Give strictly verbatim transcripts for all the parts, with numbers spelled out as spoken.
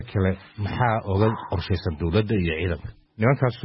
kale maxaa oga qorshaysan dawladda iyo ciidanka nimankaasu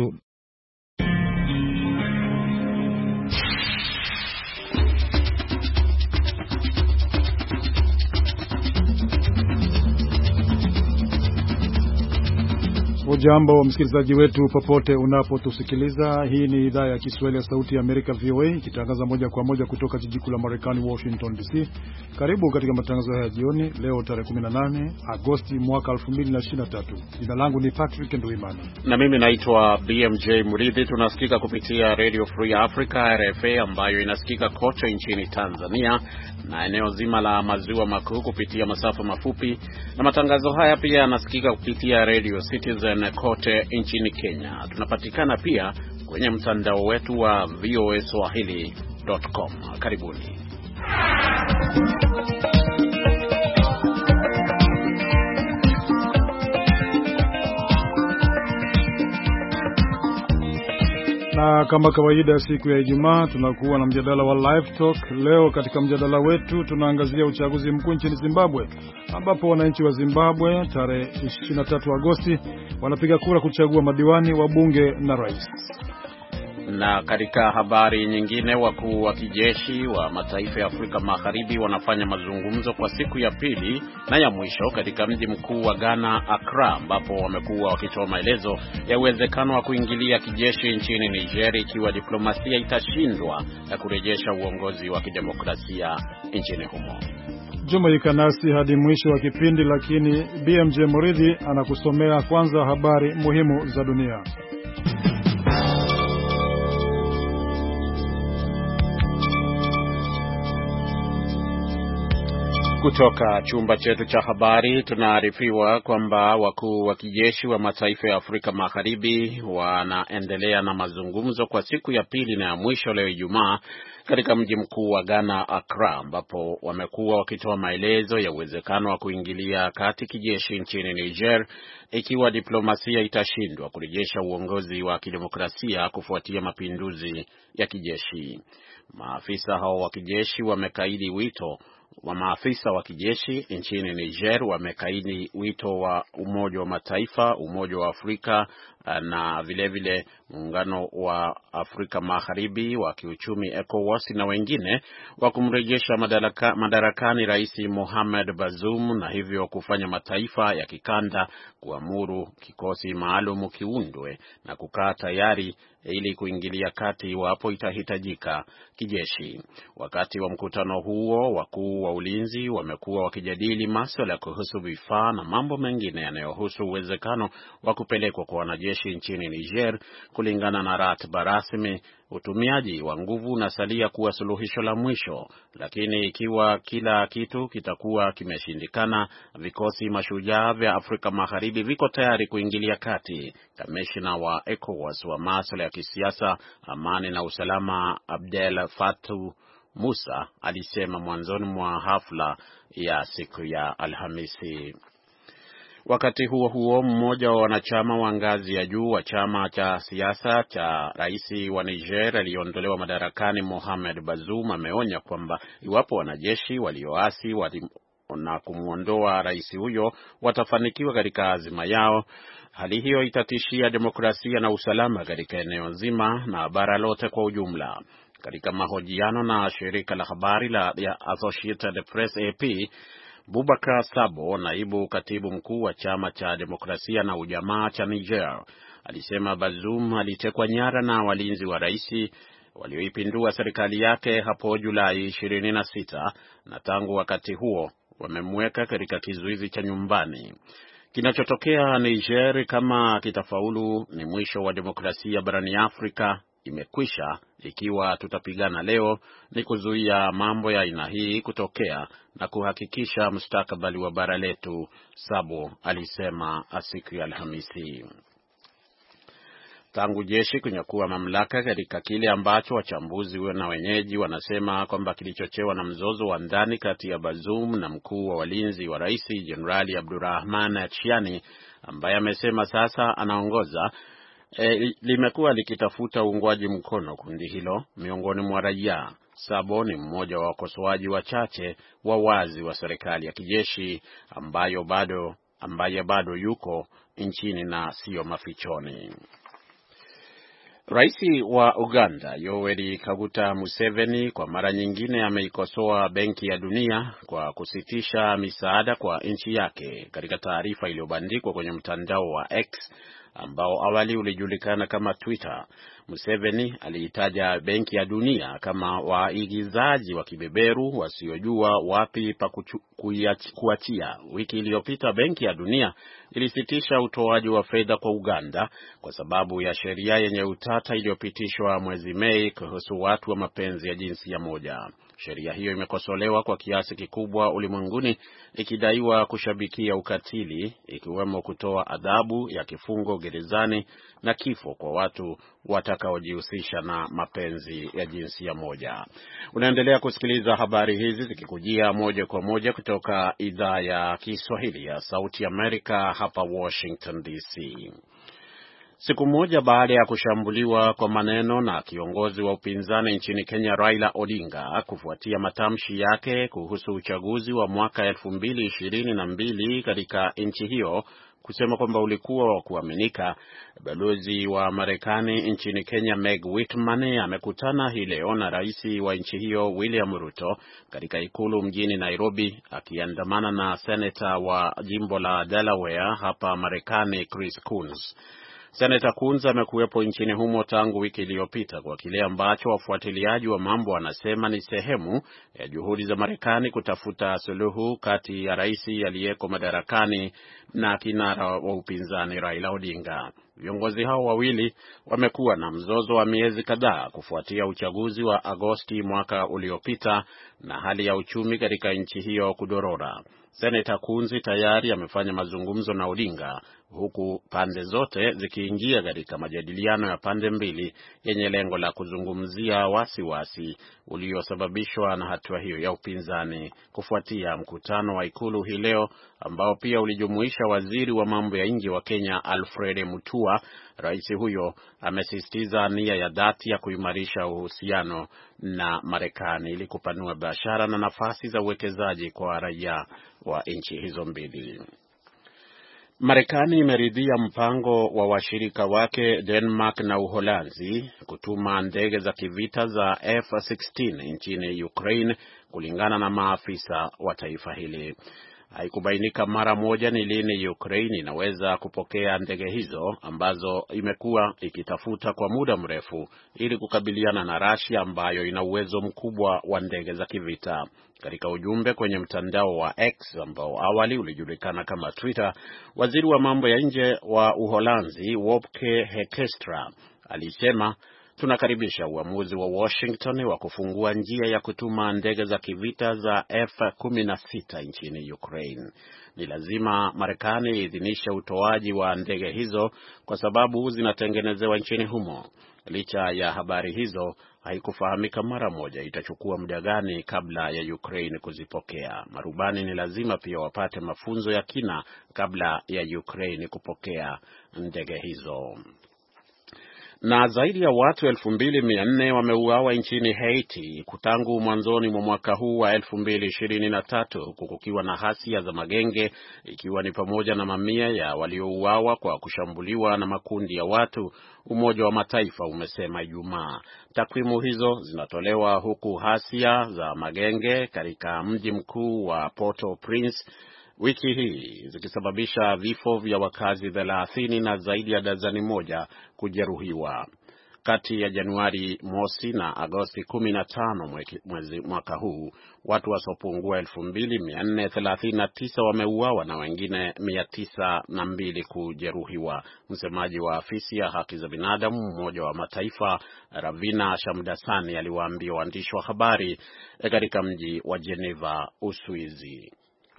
Ujambo msikilizaji wetu popote unapotusikiliza. Hii ni idhaa ya Kiswahili ya Sauti ya Amerika V O A ikitangaza moja kwa moja kutoka jiji kuu la Marekani Washington D C. Karibu katika matangazo haya jioni leo tarehe kumi na nane Agosti mwaka elfu mbili na ishirini na tatu. Jina langu ni Patrick Nduimana. Na mimi naitwa B M J Muridhi. Tunasikika kupitia Radio Free Africa R F A ambayo inasikika kote nchini Tanzania na eneo zima la maziwa makuu kupitia masafa mafupi, na matangazo haya pia yanasikika kupitia Radio Citizen kote nchini Kenya. Tunapatikana pia kwenye mtandao wetu wa V O A Swahili dot com. Karibuni. Na kama kawaida siku ya Ijumaa tunakuwa na mjadala wa Live Talk. Leo katika mjadala wetu tunaangazia uchaguzi mkuu nchini Zimbabwe, ambapo wananchi wa Zimbabwe tarehe ishirini na tatu Agosti wanapiga kura kuchagua madiwani, wabunge na rais. Na katika habari nyingine, wakuu wa kijeshi wa mataifa ya Afrika Magharibi wanafanya mazungumzo kwa siku ya pili na ya mwisho katika mji mkuu wa Ghana, Accra, ambapo wamekuwa wakitoa maelezo ya uwezekano wa kuingilia kijeshi nchini Niger ikiwa diplomasia itashindwa na kurejesha uongozi wa kidemokrasia nchini humo. Jumuika nasi hadi mwisho wa kipindi, lakini B M J Muridhi anakusomea kwanza habari muhimu za dunia. Kutoka chumba chetu cha habari tunaarifiwa kwamba wakuu wa kijeshi wa mataifa ya Afrika Magharibi wanaendelea na mazungumzo kwa siku ya pili na ya mwisho leo Ijumaa katika mji mkuu wa Ghana, Accra, ambapo wamekuwa wakitoa maelezo ya uwezekano wa kuingilia kati kijeshi nchini Niger ikiwa diplomasia itashindwa kurejesha uongozi wa kidemokrasia kufuatia mapinduzi ya kijeshi. Maafisa hao wa kijeshi wamekaidi wito wa maafisa wa kijeshi nchini Niger wamekaidi wito wa Umoja wa Mataifa, Umoja wa Afrika na vile vile Muungano wa Afrika Magharibi wa kiuchumi ECOWAS na wengine wa kumrejesha madaraka, madarakani Rais Mohamed Bazoum, na hivyo kufanya mataifa ya kikanda kuamuru kikosi maalum kiundwe na kukaa tayari ili kuingilia kati iwapo itahitajika kijeshi. Wakati wa mkutano huo, wakuu wa ulinzi wamekuwa wakijadili masuala kuhusu vifaa na mambo mengine yanayohusu uwezekano wa kupelekwa kwa wanajeshi nchini Niger. Kulingana na ratiba rasmi, utumiaji wa nguvu unasalia kuwa suluhisho la mwisho, lakini ikiwa kila kitu kitakuwa kimeshindikana, vikosi mashujaa vya Afrika Magharibi viko tayari kuingilia kati. Kamishna wa ECOWAS wa masuala ya kisiasa, amani na usalama Abdel Fattah Musa alisema mwanzoni mwa hafla ya siku ya Alhamisi. Wakati huo huo, mmoja wa wanachama wa ngazi ya juu wa chama cha siasa cha rais wa Niger aliondolewa madarakani Mohamed Bazoum ameonya kwamba iwapo wanajeshi walioasi wali na kumuondoa rais huyo watafanikiwa katika azima yao, hali hiyo itatishia demokrasia na usalama katika eneo zima na bara lote kwa ujumla. Katika mahojiano na shirika la habari la Associated Press A P, Boubacar Sabo, naibu katibu mkuu wa chama cha demokrasia na ujamaa cha Niger, alisema Bazoum alitekwa nyara na walinzi wa rais walioipindua serikali yake hapo Julai ishirini na sita, na tangu wakati huo wamemweka katika kizuizi cha nyumbani. Kinachotokea Niger, kama kitafaulu, ni mwisho wa demokrasia barani Afrika. Imekwisha ikiwa tutapigana leo ni kuzuia mambo ya aina hii kutokea na kuhakikisha mustakabali wa bara letu, Sabo alisema siku ya Alhamisi. Tangu jeshi kunyakua mamlaka katika kile ambacho wachambuzi na wenyeji wanasema kwamba kilichochewa na mzozo wa ndani kati ya Bazoum na mkuu wa walinzi wa rais Jenerali Abdurrahman Chiani, ambaye amesema sasa anaongoza, E, limekuwa likitafuta uungwaji mkono kundi hilo miongoni mwa raia. Sabo ni mmoja wa wakosoaji wachache wa wazi wa serikali ya kijeshi ambayo bado ambaye bado yuko nchini na sio mafichoni. Rais wa Uganda Yoweri Kaguta Museveni kwa mara nyingine ameikosoa Benki ya Dunia kwa kusitisha misaada kwa nchi yake. Katika taarifa iliyobandikwa kwenye mtandao wa X ambao awali ulijulikana kama Twitter, Museveni aliitaja Benki ya Dunia kama waigizaji wa kibeberu wasiojua wapi pa kuachia. Wiki iliyopita Benki ya Dunia ilisitisha utoaji wa fedha kwa Uganda kwa sababu ya sheria yenye utata iliyopitishwa mwezi Mei kuhusu watu wa mapenzi ya jinsia moja. Sheria hiyo imekosolewa kwa kiasi kikubwa ulimwenguni, ikidaiwa kushabikia ukatili, ikiwemo kutoa adhabu ya kifungo gerezani na kifo kwa watu watakaojihusisha na mapenzi ya jinsia moja. Unaendelea kusikiliza habari hizi zikikujia moja kwa moja kutoka idhaa ya Kiswahili ya Sauti Amerika hapa Washington D C. Siku moja baada ya kushambuliwa kwa maneno na kiongozi wa upinzani nchini Kenya Raila Odinga kufuatia matamshi yake kuhusu uchaguzi wa mwaka elfu mbili ishirini na mbili katika nchi hiyo kusema kwamba ulikuwa wa kuaminika, balozi wa Marekani nchini Kenya Meg Whitman amekutana hii leo na rais wa nchi hiyo William Ruto katika ikulu mjini Nairobi, akiandamana na seneta wa jimbo la Delaware hapa Marekani Chris Coons. Senator Coons amekuwepo nchini humo tangu wiki iliyopita kwa kile ambacho wafuatiliaji wa mambo wanasema ni sehemu ya juhudi za Marekani kutafuta suluhu kati ya rais aliyeko madarakani na kinara wa upinzani Raila Odinga. Viongozi hao wawili wamekuwa na mzozo wa miezi kadhaa kufuatia uchaguzi wa Agosti mwaka uliopita na hali ya uchumi katika nchi hiyo kudorora. Senator Coons tayari amefanya mazungumzo na Odinga huku pande zote zikiingia katika majadiliano ya pande mbili yenye lengo la kuzungumzia wasiwasi uliosababishwa na hatua hiyo ya upinzani kufuatia mkutano wa ikulu hii leo ambao pia ulijumuisha waziri wa mambo ya nje wa Kenya Alfred Mutua. Rais huyo amesisitiza nia ya dhati ya kuimarisha uhusiano na Marekani ili kupanua biashara na nafasi za uwekezaji kwa raia wa nchi hizo mbili. Marekani imeridhia mpango wa washirika wake Denmark na Uholanzi kutuma ndege za kivita za F sixteen nchini Ukraine, kulingana na maafisa wa taifa hili. Haikubainika mara moja ni lini Ukraine inaweza kupokea ndege hizo ambazo imekuwa ikitafuta kwa muda mrefu ili kukabiliana na Russia ambayo ina uwezo mkubwa wa ndege za kivita. Katika ujumbe kwenye mtandao wa X ambao awali ulijulikana kama Twitter, waziri wa mambo ya nje wa Uholanzi Wopke Hekestra alisema, tunakaribisha uamuzi wa Washington wa kufungua njia ya kutuma ndege za kivita za F sixteen nchini Ukraine. Ni lazima Marekani idhinishe utoaji wa ndege hizo kwa sababu zinatengenezewa nchini humo. Licha ya habari hizo, haikufahamika mara moja itachukua muda gani kabla ya Ukraine kuzipokea. Marubani ni lazima pia wapate mafunzo ya kina kabla ya Ukraine kupokea ndege hizo. Na zaidi ya watu elfu mbili mia nne wameuawa nchini Haiti kutangu mwanzoni mwa mwaka huu wa elfu mbili ishirini na tatu, huku kukiwa na hasia za magenge, ikiwa ni pamoja na mamia ya waliouawa kwa kushambuliwa na makundi ya watu, Umoja wa Mataifa umesema Ijumaa. Takwimu hizo zinatolewa huku hasia za magenge katika mji mkuu wa Port-au-Prince wiki hii zikisababisha vifo vya wakazi thelathini na zaidi ya dazani moja kujeruhiwa. Kati ya Januari mosi na Agosti kumi na tano mwezi mwaka huu, watu wasiopungua elfu mbili mia nne thelathini na tisa wameuawa na wengine mia tisa na mbili kujeruhiwa. Msemaji wa afisi ya haki za binadamu Umoja wa Mataifa Ravina Shamdasani aliwaambia waandishi wa habari katika mji wa Geneva, Uswizi.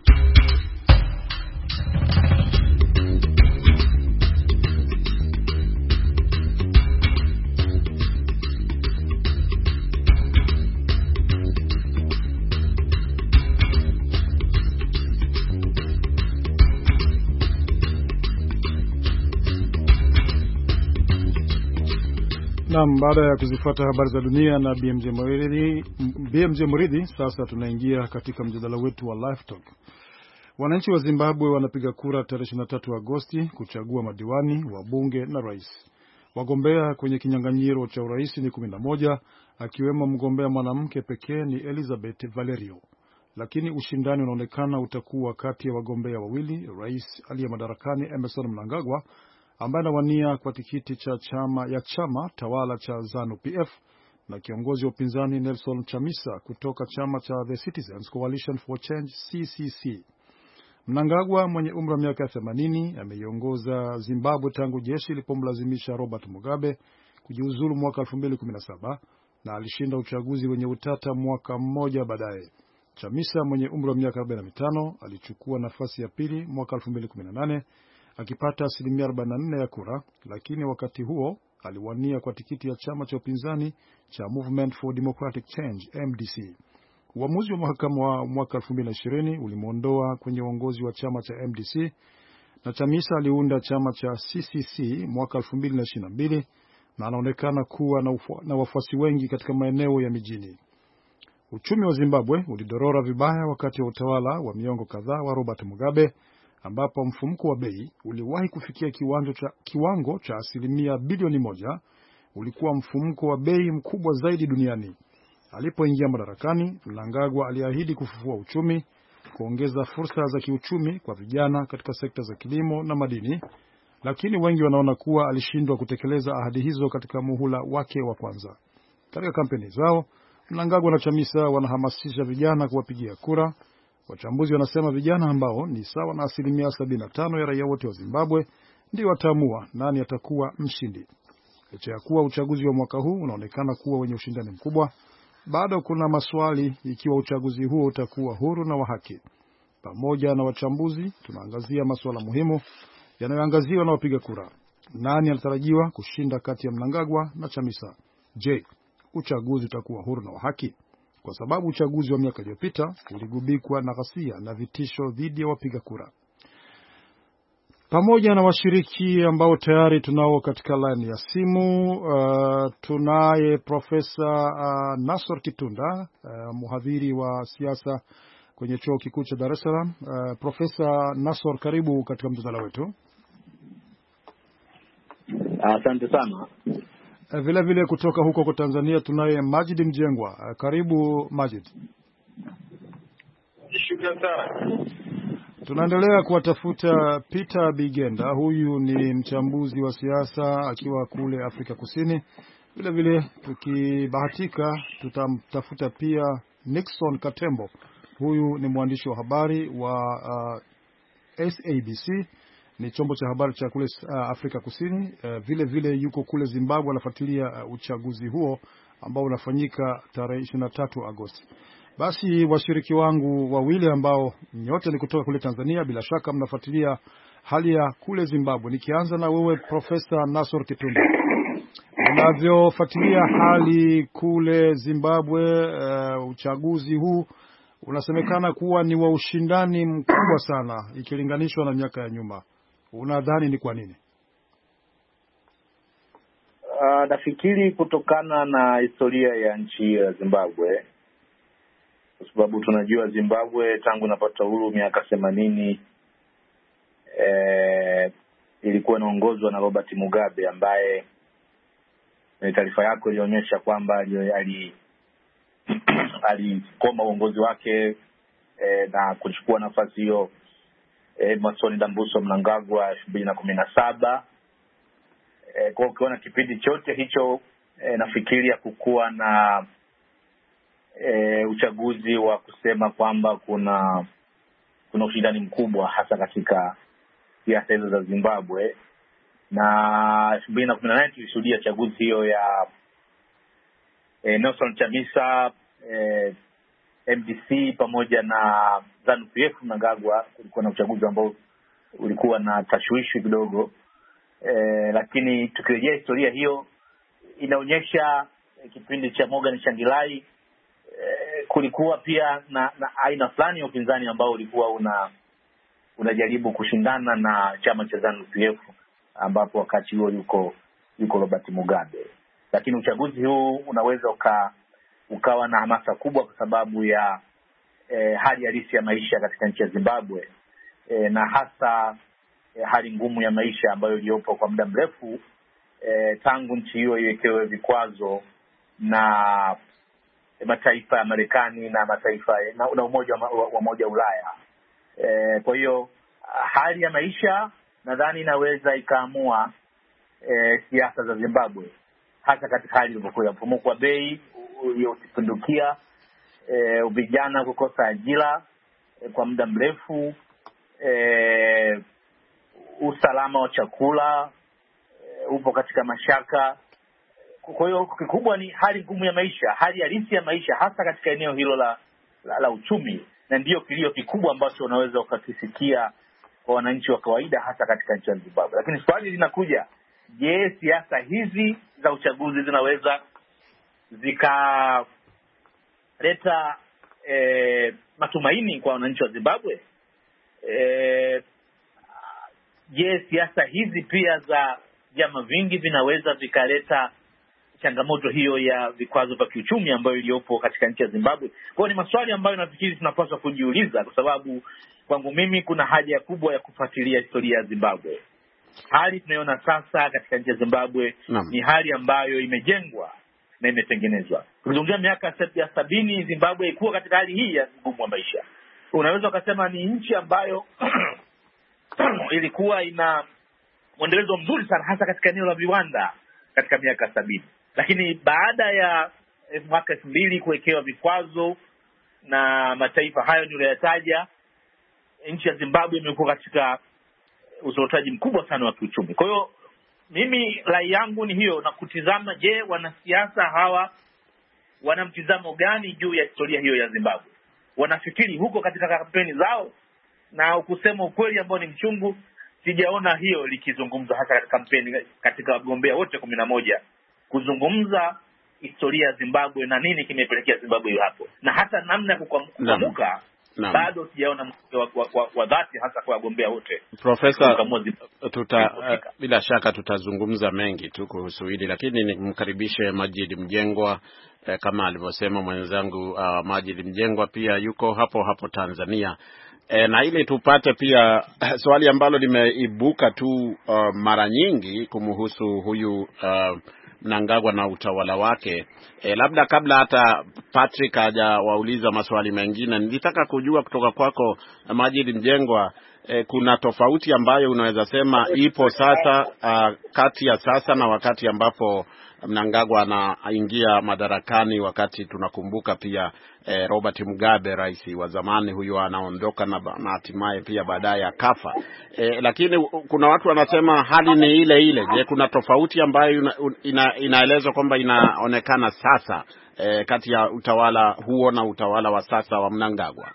Naam, baada ya kuzifuata habari za dunia na B M J Muridhi, B M J Muridhi, sasa tunaingia katika mjadala wetu wa Live Talk. Wananchi wa Zimbabwe wanapiga kura tarehe ishirini na tatu Agosti kuchagua madiwani, wabunge na rais. Wagombea kwenye kinyang'anyiro cha urais ni kumi na moja, akiwemo mgombea mwanamke pekee ni Elizabeth Valerio. Lakini ushindani unaonekana utakuwa kati ya wagombea wawili, rais aliye madarakani Emmerson Mnangagwa ambaye anawania kwa tikiti cha chama ya chama tawala cha ZANU P F na kiongozi wa upinzani Nelson Chamisa kutoka chama cha The Citizens Coalition for Change C C C. Mnangagwa mwenye umri wa miaka themanini ameiongoza Zimbabwe tangu jeshi lilipomlazimisha Robert Mugabe kujiuzulu mwaka elfu mbili kumi na saba na alishinda uchaguzi wenye utata mwaka mmoja baadaye. Chamisa mwenye umri wa miaka arobaini na mitano alichukua nafasi ya pili mwaka elfu mbili kumi na nane akipata asilimia arobaini na nne ya kura, lakini wakati huo aliwania kwa tikiti ya chama cha upinzani cha Movement for Democratic Change M D C. Uamuzi wa mahakama wa mwaka elfu mbili na ishirini ulimuondoa kwenye uongozi wa chama cha M D C na Chamisa aliunda chama cha C C C mwaka elfu mbili na ishirini na mbili na anaonekana kuwa na, na wafuasi wengi katika maeneo ya mijini. Uchumi wa Zimbabwe ulidorora vibaya wakati wa utawala wa miongo kadhaa wa Robert Mugabe, ambapo mfumuko wa bei uliwahi kufikia kiwango cha, kiwango cha asilimia bilioni moja. Ulikuwa mfumuko wa bei mkubwa zaidi duniani. Alipoingia madarakani, Mnangagwa aliahidi kufufua uchumi, kuongeza fursa za kiuchumi kwa vijana katika sekta za kilimo na madini, lakini wengi wanaona kuwa alishindwa kutekeleza ahadi hizo katika muhula wake wa kwanza. Katika kampeni zao, Mnangagwa na Chamisa wanahamasisha vijana kuwapigia kura. Wachambuzi wanasema vijana ambao ni sawa na asilimia sabini na tano ya raia wote wa Zimbabwe ndio wataamua nani atakuwa mshindi. Licha ya kuwa uchaguzi wa mwaka huu unaonekana kuwa wenye ushindani mkubwa, bado kuna maswali ikiwa uchaguzi huo utakuwa huru na wa haki. Pamoja na wachambuzi, tunaangazia masuala muhimu yanayoangaziwa na wapiga kura. Nani anatarajiwa kushinda kati ya Mnangagwa na Chamisa? Je, uchaguzi utakuwa huru na wa haki? Kwa sababu uchaguzi wa miaka iliyopita uligubikwa na ghasia na vitisho dhidi ya wapiga kura. Pamoja na washiriki ambao tayari tunao katika line ya simu, uh, tunaye Profesa uh, Nassor Kitunda, uh, mhadhiri wa siasa kwenye chuo kikuu cha Dar es Salaam. Uh, Profesa Nassor, karibu katika mjadala wetu. Asante uh, sana. Uh, vile vile kutoka huko kwa Tanzania tunaye Majid Mjengwa. Uh, karibu Majid. Shukrani sana. Tunaendelea kuwatafuta Peter Bigenda. Huyu ni mchambuzi wa siasa akiwa kule Afrika Kusini. Vile vile tukibahatika tutamtafuta pia Nixon Katembo. Huyu ni mwandishi wa habari wa uh, S A B C, ni chombo cha habari cha kule uh, Afrika Kusini. Uh, vile vile yuko kule Zimbabwe anafuatilia uh, uchaguzi huo ambao unafanyika tarehe ishirini na tatu Agosti. Basi washiriki wangu wawili ambao nyote ni kutoka kule Tanzania, bila shaka mnafuatilia hali ya kule Zimbabwe. Nikianza na wewe Profesa Nassor Kitunda, unavyofuatilia hali kule Zimbabwe, uh, uchaguzi huu unasemekana kuwa ni wa ushindani mkubwa sana ikilinganishwa na miaka ya nyuma. Unadhani ni kwa nini? Uh, nafikiri kutokana na historia ya nchi ya Zimbabwe, kwa sababu tunajua Zimbabwe tangu inapata uhuru miaka themanini eh, ilikuwa inaongozwa na Robert Mugabe ambaye taarifa yako ilionyesha kwamba ali alikoma uongozi wake eh, na kuchukua nafasi hiyo eh, Emmerson Dambuso Mnangagwa elfu mbili na kumi na saba. Eh, kwa ukiona kipindi chote hicho eh, nafikiria kukuwa na E, uchaguzi wa kusema kwamba kuna kuna ushindani mkubwa hasa katika siasa hizo za Zimbabwe. Na elfu mbili na kumi na nane tulishuhudia chaguzi hiyo ya e, Nelson Chamisa e, M D C pamoja na ZANU P F Mnangagwa. Kulikuwa na uchaguzi ambao ulikuwa na tashwishi kidogo, e, lakini tukirejea historia hiyo inaonyesha e, kipindi cha Morgan Tsvangirai kulikuwa pia na, na aina fulani ya upinzani ambao ulikuwa una unajaribu kushindana na chama cha ZANU P F ambapo wakati huo yuko yuko Robert Mugabe. Lakini uchaguzi huu unaweza uka, ukawa na hamasa kubwa kwa sababu ya eh, hali halisi ya maisha katika nchi ya Zimbabwe. e, na hasa e, hali ngumu ya maisha ambayo iliyopo kwa muda mrefu e, tangu nchi hiyo iwekewe vikwazo na e, mataifa ya Marekani na mataifa na, na umoja wa, wa, wa umoja Ulaya. E, kwa hiyo hali ya maisha nadhani inaweza ikaamua e, siasa za Zimbabwe, hasa katika hali ilivyokuwa mfumuko wa bei uliopindukia, e, vijana kukosa ajira e, kwa muda mrefu, e, usalama wa chakula e, upo katika mashaka. Kwa hiyo kikubwa ni hali ngumu ya maisha, hali halisi ya maisha hasa katika eneo hilo la la, la uchumi, na ndiyo kilio kikubwa ambacho unaweza ukakisikia kwa wananchi wa kawaida hasa katika nchi ya Zimbabwe. Lakini swali linakuja, je, siasa hizi za uchaguzi zinaweza zikaleta e, matumaini kwa wananchi wa Zimbabwe? E, je, siasa hizi pia za vyama vingi vinaweza vikaleta changamoto hiyo ya vikwazo vya kiuchumi ambayo iliyopo katika nchi ya Zimbabwe? Kwa hiyo ni maswali ambayo nafikiri tunapaswa kujiuliza, kwa sababu kwangu mimi kuna haja kubwa ya kufuatilia historia ya Zimbabwe. Hali tunayoona sasa katika nchi ya Zimbabwe Nam. ni hali ambayo imejengwa na imetengenezwa. Tukizungumzia miaka ya sabini, Zimbabwe ilikuwa katika hali hii ya ngumu wa maisha. Unaweza ukasema ni nchi ambayo ilikuwa ina mwendelezo mzuri sana hasa katika eneo la viwanda katika miaka sabini. Lakini baada ya mwaka elfu mbili kuwekewa vikwazo na mataifa hayo niliyoyataja, nchi ya Zimbabwe imekuwa katika uzorotaji mkubwa sana wa kiuchumi. Kwa hiyo mimi rai yangu ni hiyo, na kutizama, je, wanasiasa hawa wana mtizamo gani juu ya historia hiyo ya Zimbabwe? Wanafikiri huko katika kampeni zao? Na kusema ukweli ambao ni mchungu, sijaona hiyo likizungumza hasa katika kampeni katika wagombea wote kumi na moja kuzungumza historia ya Zimbabwe na nini kimepelekea Zimbabwe hiyo hapo, na hata namna ya kukamuka bado sijaona wa, wa, wa, wa dhati hasa kwa wagombea wote. Profesa, tuta uh, bila shaka tutazungumza mengi tu kuhusu hili, lakini nimkaribishe Majid Mjengwa eh, kama alivyosema mwenzangu uh, Majid Mjengwa pia yuko hapo hapo Tanzania. E, na ili tupate pia swali ambalo limeibuka tu uh, mara nyingi kumhusu huyu uh, Mnangagwa na utawala wake. E, labda kabla hata Patrick hajawauliza maswali mengine, nilitaka kujua kutoka kwako Majid Mjengwa, e, kuna tofauti ambayo unaweza sema ipo sasa uh, kati ya sasa na wakati ambapo Mnangagwa anaingia madarakani, wakati tunakumbuka pia eh, Robert Mugabe, rais wa zamani huyo, anaondoka na hatimaye pia baadaye akafa. Eh, lakini kuna watu wanasema hali ni ile ile. Je, kuna tofauti ambayo ina, inaelezwa kwamba inaonekana sasa eh, kati ya utawala huo na utawala wa sasa wa Mnangagwa?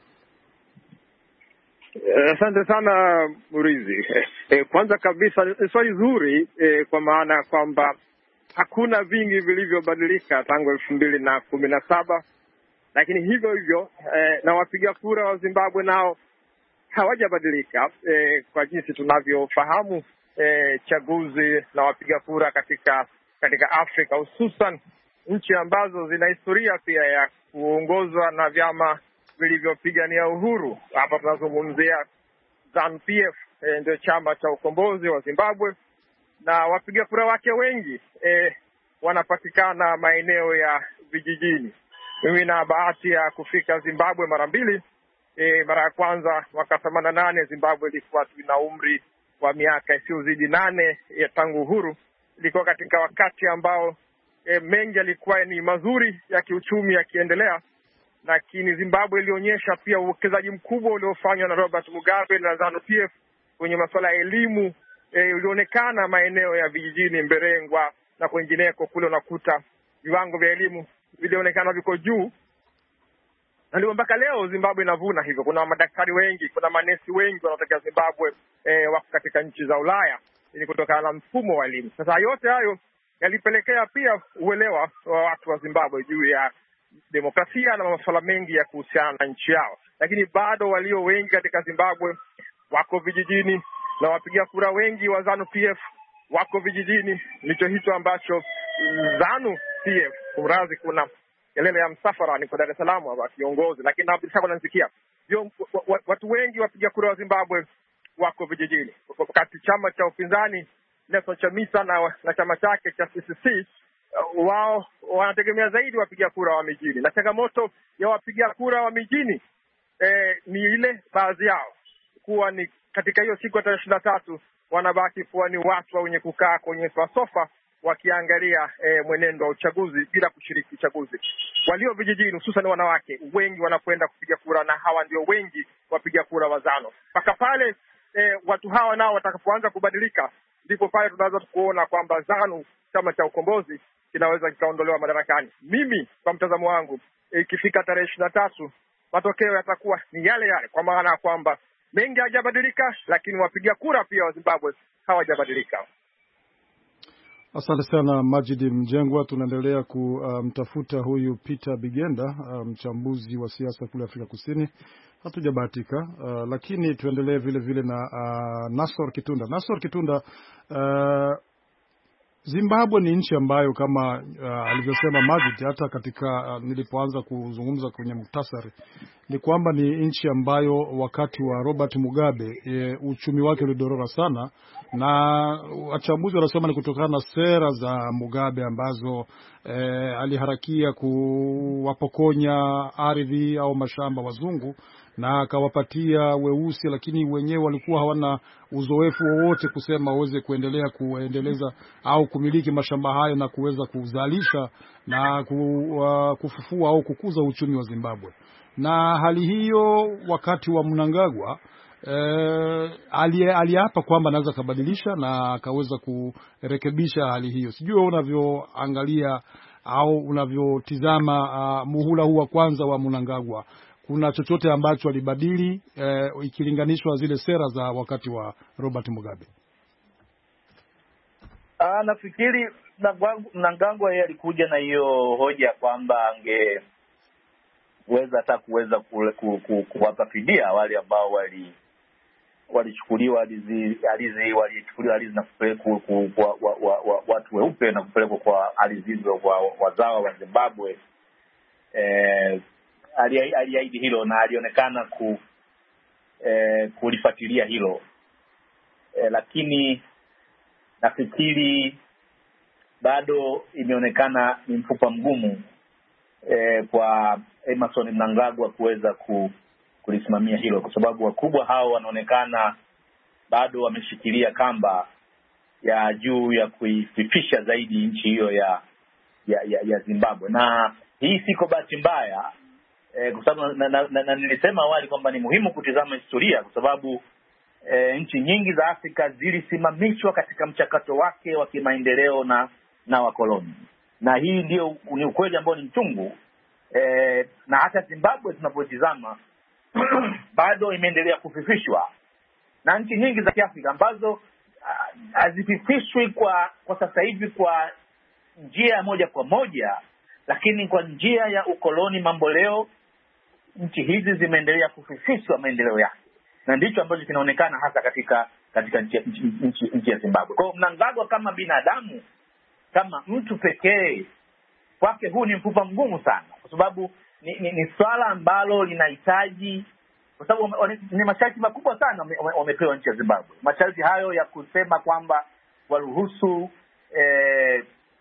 Asante uh, sana Murizi. Eh, kwanza kabisa swali zuri eh, kwa maana kwamba hakuna vingi vilivyobadilika tangu elfu mbili na kumi na saba, lakini hivyo hivyo eh, na wapiga kura wa Zimbabwe nao hawajabadilika. Eh, kwa jinsi tunavyofahamu eh, chaguzi na wapiga kura katika katika Afrika, hususan nchi ambazo zina historia pia ya kuongozwa na vyama vilivyopigania uhuru. Hapa tunazungumzia ZANU-P F, eh, ndio chama cha ukombozi wa Zimbabwe, na wapiga kura wake wengi eh, wanapatikana maeneo ya vijijini. Mimi na bahati ya kufika Zimbabwe mara mbili. Eh, mara ya kwanza mwaka themanini na nane, Zimbabwe ilikuwa na umri wa miaka isiyozidi nane ya tangu uhuru. Ilikuwa katika wakati ambao eh, mengi yalikuwa ni mazuri ya kiuchumi yakiendelea, lakini Zimbabwe ilionyesha pia uwekezaji mkubwa uliofanywa na Robert Mugabe na ZANU-P F kwenye masuala ya elimu. E, ulionekana maeneo ya vijijini, Mberengwa na kwengineko kule, unakuta viwango vya elimu vilionekana viko juu, na ndio mpaka leo Zimbabwe inavuna hivyo. Kuna madaktari wengi, kuna manesi wengi wanaotokea Zimbabwe e, wako katika nchi za Ulaya, ili kutokana na mfumo wa elimu. Sasa yote hayo yalipelekea pia uelewa wa watu wa Zimbabwe juu ya demokrasia na masuala mengi ya kuhusiana na nchi yao, lakini bado walio wengi katika Zimbabwe wako vijijini, na wapiga kura wengi wa ZANU-P F wako vijijini. Ndicho hicho ambacho ZANU-P F, kumrazi, kuna kelele ya msafara ni kwa Dar es Salaam hapa kiongozi, lakini na bila shaka unanisikia. Vyo, watu wengi wapiga kura wa Zimbabwe wako vijijini, wakati chama cha upinzani Nelson Chamisa na, na chama chake cha C C C uh, wao wanategemea zaidi wapiga kura wa mijini, na changamoto ya wapiga kura wa mijini eh, ni ile baadhi yao kuwa ni katika hiyo siku ya tarehe ishirini na tatu wanabaki kuwa ni watu wenye kukaa kwenye sofa wakiangalia eh, mwenendo wa uchaguzi bila kushiriki uchaguzi. Walio vijijini hususan wanawake wengi wanakwenda kupiga kura, na hawa ndio wengi wapiga kura wa ZANU. Mpaka pale eh, watu hawa nao watakapoanza kubadilika, ndipo pale tunaweza kuona kwamba ZANU, chama cha ukombozi, kinaweza kikaondolewa madarakani. Mimi kwa mtazamo wangu, ikifika eh, tarehe ishirini na tatu matokeo yatakuwa ni yale yale, kwa maana ya kwamba mengi hajabadilika, lakini wapiga kura pia wa Zimbabwe hawajabadilika. Asante sana Majidi Mjengwa. Tunaendelea kumtafuta um, huyu Peter Bigenda, mchambuzi um, wa siasa kule Afrika Kusini. Hatujabahatika, uh, lakini tuendelee vile vile na uh, Nasor Kitunda. Nasor Kitunda, uh, Zimbabwe ni nchi ambayo kama uh, alivyosema Majid, hata katika uh, nilipoanza kuzungumza kwenye muktasari, ni kwamba ni nchi ambayo wakati wa Robert Mugabe e, uchumi wake ulidorora sana, na wachambuzi wanasema ni kutokana na sera za Mugabe ambazo e, aliharakia kuwapokonya ardhi au mashamba wazungu na akawapatia weusi, lakini wenyewe walikuwa hawana uzoefu wowote kusema waweze kuendelea kuendeleza au kumiliki mashamba hayo na kuweza kuzalisha na kufufua au kukuza uchumi wa Zimbabwe. Na hali hiyo wakati wa Mnangagwa eh, aliapa kwamba anaweza kubadilisha na akaweza kurekebisha hali hiyo. Sijui unavyoangalia au unavyotizama uh, muhula huu wa kwanza wa Mnangagwa, kuna chochote ambacho alibadili eh, ikilinganishwa zile sera za wakati wa Robert Mugabe? Ah, nafikiri Mnangagwa yeye alikuja na hiyo hoja kwamba angeweza hata kuweza kuwapa fidia wale ambao wali walichukuliwa ardhi ardhi walichukuliwa ardhi na kupelekwa kwa watu weupe na kupelekwa kwa ardhi hizo kwa wazawa wa Zimbabwe. Eh, aliahidi hilo na alionekana ku eh, kulifuatilia hilo eh, lakini nafikiri bado imeonekana ni mfupa mgumu eh, kwa Emmerson Mnangagwa kuweza ku, kulisimamia hilo, kwa sababu wakubwa hao wanaonekana bado wameshikilia kamba ya juu ya kuififisha zaidi nchi hiyo ya, ya, ya, ya Zimbabwe. Na hii siko bahati mbaya eh, kwa sababu na, na, na, na nilisema awali kwamba ni muhimu kutizama historia, kwa sababu E, nchi nyingi za Afrika zilisimamishwa katika mchakato wake wa kimaendeleo na na wakoloni, na hii ndio ni ukweli ambao ni mchungu. E, na hata Zimbabwe tunapotizama bado imeendelea kufifishwa na nchi nyingi za Kiafrika ambazo hazififishwi kwa kwa sasa hivi kwa njia moja kwa moja, lakini kwa njia ya ukoloni mambo leo, nchi hizi zimeendelea kufifishwa maendeleo yake, na ndicho ambacho kinaonekana hasa katika katika nchi, nchi, nchi ya Zimbabwe. Kwa hiyo Mnangagwa kama binadamu, kama mtu pekee, kwake huu ni mfupa mgumu sana, kwa sababu ni, ni, ni swala ambalo linahitaji, kwa sababu ni masharti makubwa sana wamepewa nchi ya Zimbabwe. Masharti hayo ya kusema kwamba waruhusu eh,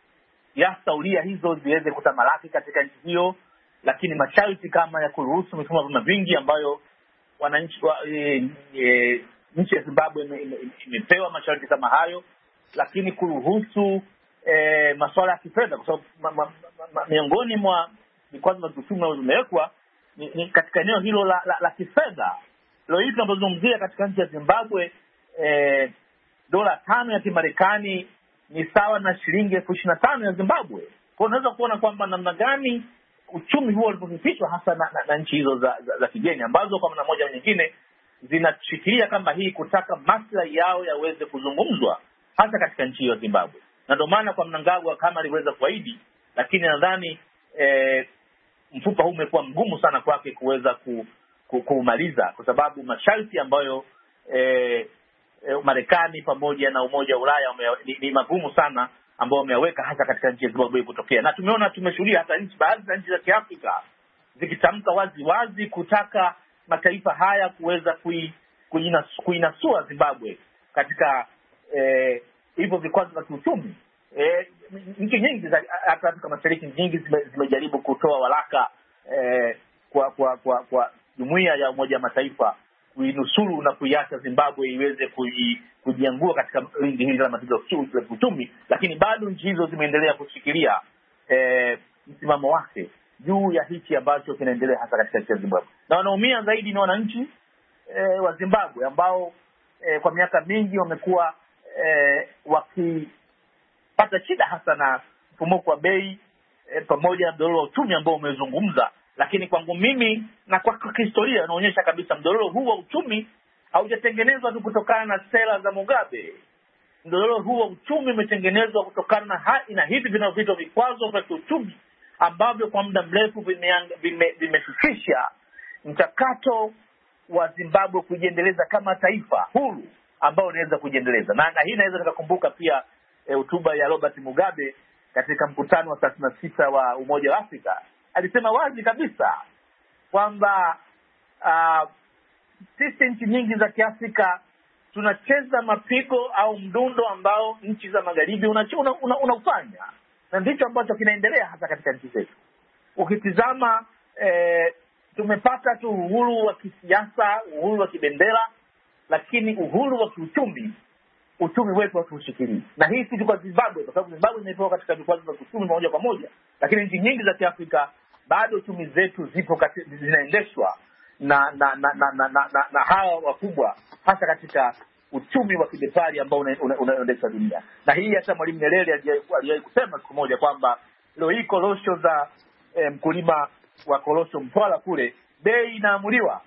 ya saulia hizo ziweze kutamalaki katika nchi hiyo, lakini masharti kama ya kuruhusu mifumo ya vyama vingi ambayo wananchi wa e, e, nchi ya Zimbabwe imepewa masharti kama hayo, lakini kuruhusu e, masuala ya kifedha, kwa sababu ma, ma, ma, miongoni mwa vikwazo vya kiuchumi vimewekwa ni, ni katika eneo hilo la, la, la kifedha. Leo hii tunapozungumzia katika nchi ya Zimbabwe, e, dola tano ya Kimarekani ni sawa na shilingi elfu ishirini na tano ya Zimbabwe. Kwa unaweza kuona kwamba namna gani uchumi huo ulipofifishwa hasa na, na, na nchi hizo za, za, za kigeni ambazo kwa namna moja nyingine zinashikilia kama hii kutaka maslahi yao yaweze kuzungumzwa hasa katika nchi hiyo ya Zimbabwe. Na ndio maana kwa Mnangagwa kama aliweza kuahidi, lakini nadhani e, mfupa huu umekuwa mgumu sana kwake kuweza ku, ku, kumaliza, kwa sababu masharti ambayo e, e, Marekani pamoja na Umoja wa Ulaya ume, ni, ni magumu sana ambao wameweka hasa katika nchi ya Zimbabwe kutokea. Na tumeona tumeshuhudia hata nchi baadhi ya nchi za Kiafrika zikitamka wazi wazi kutaka mataifa haya kuweza kui, kuinasua, kuinasua Zimbabwe katika eh, hivyo vikwazo vya kiuchumi. Eh, nchi nyingi za hata Afrika Mashariki nyingi zime, zimejaribu kutoa waraka eh, kwa kwa kwa kwa jumuiya ya Umoja wa Mataifa kuinusuru na kuiacha Zimbabwe iweze kujiangua katika lindi hili la matatizo ya kiuchumi, lakini bado nchi hizo zimeendelea kushikilia eh, msimamo wake juu ya hichi ambacho kinaendelea hasa katika nchi ya Zimbabwe. Na wanaumia zaidi ni wananchi eh, wa Zimbabwe ambao eh, kwa miaka mingi wamekuwa eh, wakipata shida hasa na mfumuko wa bei eh, pamoja na mdororo wa uchumi ambao umezungumza. Lakini kwangu mimi na kwa historia inaonyesha kabisa mdororo huu wa uchumi haujatengenezwa tu kutokana na sera za Mugabe. Mdororo huu wa uchumi umetengenezwa kutokana na hali na hivi vinavyoitwa vikwazo vya kiuchumi ambavyo kwa muda mrefu vimefikisha mchakato wa Zimbabwe kujiendeleza kama taifa huru ambao unaweza kujiendeleza. Na, na hii naweza nikakumbuka pia hotuba e, ya Robert Mugabe katika mkutano wa thelathini na sita wa Umoja wa Afrika. Alisema wazi kabisa kwamba uh, sisi nchi nyingi za Kiafrika tunacheza mapigo au mdundo ambao nchi za magharibi unafanya una, una, una na ndicho ambacho kinaendelea hasa katika nchi zetu. Ukitizama eh, tumepata tu uhuru wa kisiasa, uhuru wa kibendera, lakini uhuru wa kiuchumi, uchumi wetu hatuushikilii. Na hii si kwa Zimbabwe, kwa sababu Zimbabwe imetoka katika vikwazo vya kiuchumi moja kwa moja, lakini nchi nyingi za Kiafrika bado uchumi zetu zipo katika, zinaendeshwa na na na na, na, na, na, na hawa wakubwa hasa katika uchumi wa kibepari ambao unaendesha dunia. Na hii hata Mwalimu Nyerere aliwahi kusema siku moja kwamba leo hii korosho za eh, mkulima wa korosho Mtwara kule bei inaamuliwa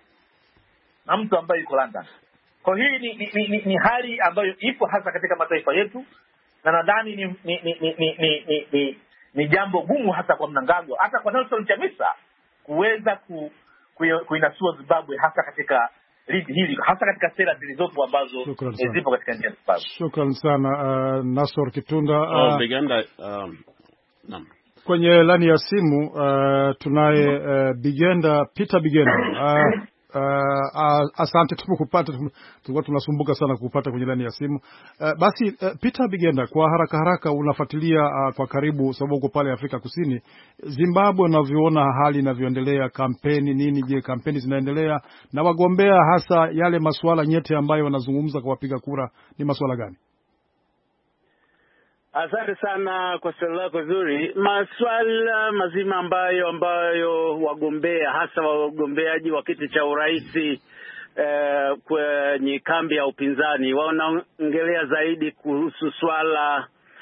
na mtu ambaye yuko London. Kwa hii ni, ni, ni, ni hali ambayo ipo hasa katika mataifa yetu, na nadhani ni ni ni ni ni, ni, ni, ni, ni jambo gumu hasa kwa Mnangagwa, hata kwa Nelson Chamisa kuweza ku, ku, kuinasua Zimbabwe hasa katika ligi hili, hasa katika sera zilizopo ambazo zipo katika nchi ya Zimbabwe. Shukrani sana uh, Nasor Kitunda. Uh, oh, Bigenda, um, naam. Kwenye lani ya simu uh, tunaye uh, Bigenda Peter Bigenda. Uh, Uh, uh, asante tumekupata, tulikuwa tunasumbuka sana kupata kwenye lani ya simu. Uh, basi uh, Peter Bigenda, kwa haraka haraka unafuatilia uh, kwa karibu sababu uko pale Afrika Kusini, Zimbabwe unavyoona hali inavyoendelea, kampeni nini, je kampeni zinaendelea na wagombea hasa yale masuala nyeti ambayo wanazungumza kwa wapiga kura ni masuala gani? Asante sana kwa swali lako zuri. Masuala mazima ambayo ambayo wagombea hasa wagombeaji wa kiti cha urais eh, kwenye kambi ya upinzani wanaongelea zaidi kuhusu swala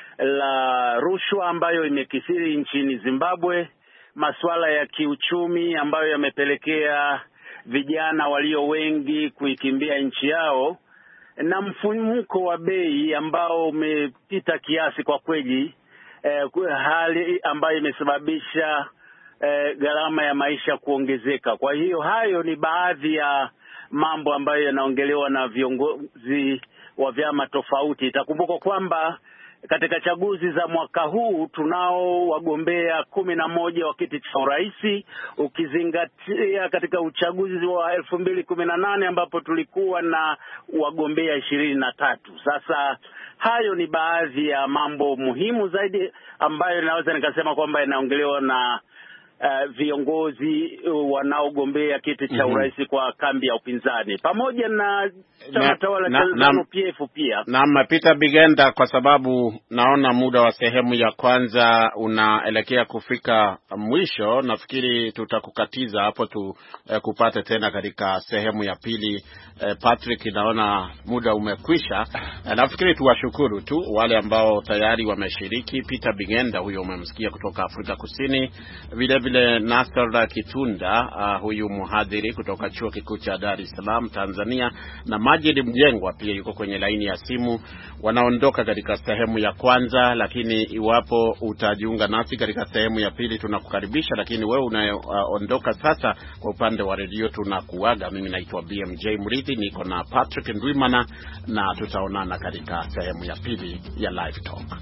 la rushwa ambayo imekithiri nchini Zimbabwe, masuala ya kiuchumi ambayo yamepelekea vijana walio wengi kuikimbia nchi yao, na mfumuko wa bei ambao umepita kiasi kwa kweli, eh, hali ambayo imesababisha eh, gharama ya maisha kuongezeka. Kwa hiyo hayo ni baadhi ya mambo ambayo yanaongelewa na viongozi wa vyama tofauti. Itakumbuka kwamba katika chaguzi za mwaka huu tunao wagombea kumi na moja wa kiti cha urais, ukizingatia katika uchaguzi wa elfu mbili kumi na nane ambapo tulikuwa na wagombea ishirini na tatu. Sasa hayo ni baadhi ya mambo muhimu zaidi ambayo naweza nikasema kwamba yanaongelewa na Uh, viongozi wanaogombea kiti cha urais mm -hmm. kwa kambi ya upinzani pamoja na chama tawala cha Zanu P F pia. Na Peter Bigenda, kwa sababu naona muda wa sehemu ya kwanza unaelekea kufika mwisho, nafikiri tutakukatiza hapo tu eh, kupate tena katika sehemu ya pili. eh, Patrick, naona muda umekwisha. eh, nafikiri tuwashukuru tu wale ambao tayari wameshiriki. Peter Bigenda huyo umemsikia kutoka Afrika Kusini, vile vile Nasor Kitunda, uh, huyu mhadhiri kutoka Chuo Kikuu cha Dar es Salaam Tanzania, na Majid Mjengwa pia yuko kwenye laini ya simu. Wanaondoka katika sehemu ya kwanza, lakini iwapo utajiunga nasi katika sehemu ya pili tunakukaribisha. Lakini wewe unaondoka uh, sasa kwa upande wa redio tunakuaga. Mimi naitwa B M J Murithi, niko na Patrick Ndwimana, na tutaonana katika sehemu ya pili ya Live Talk.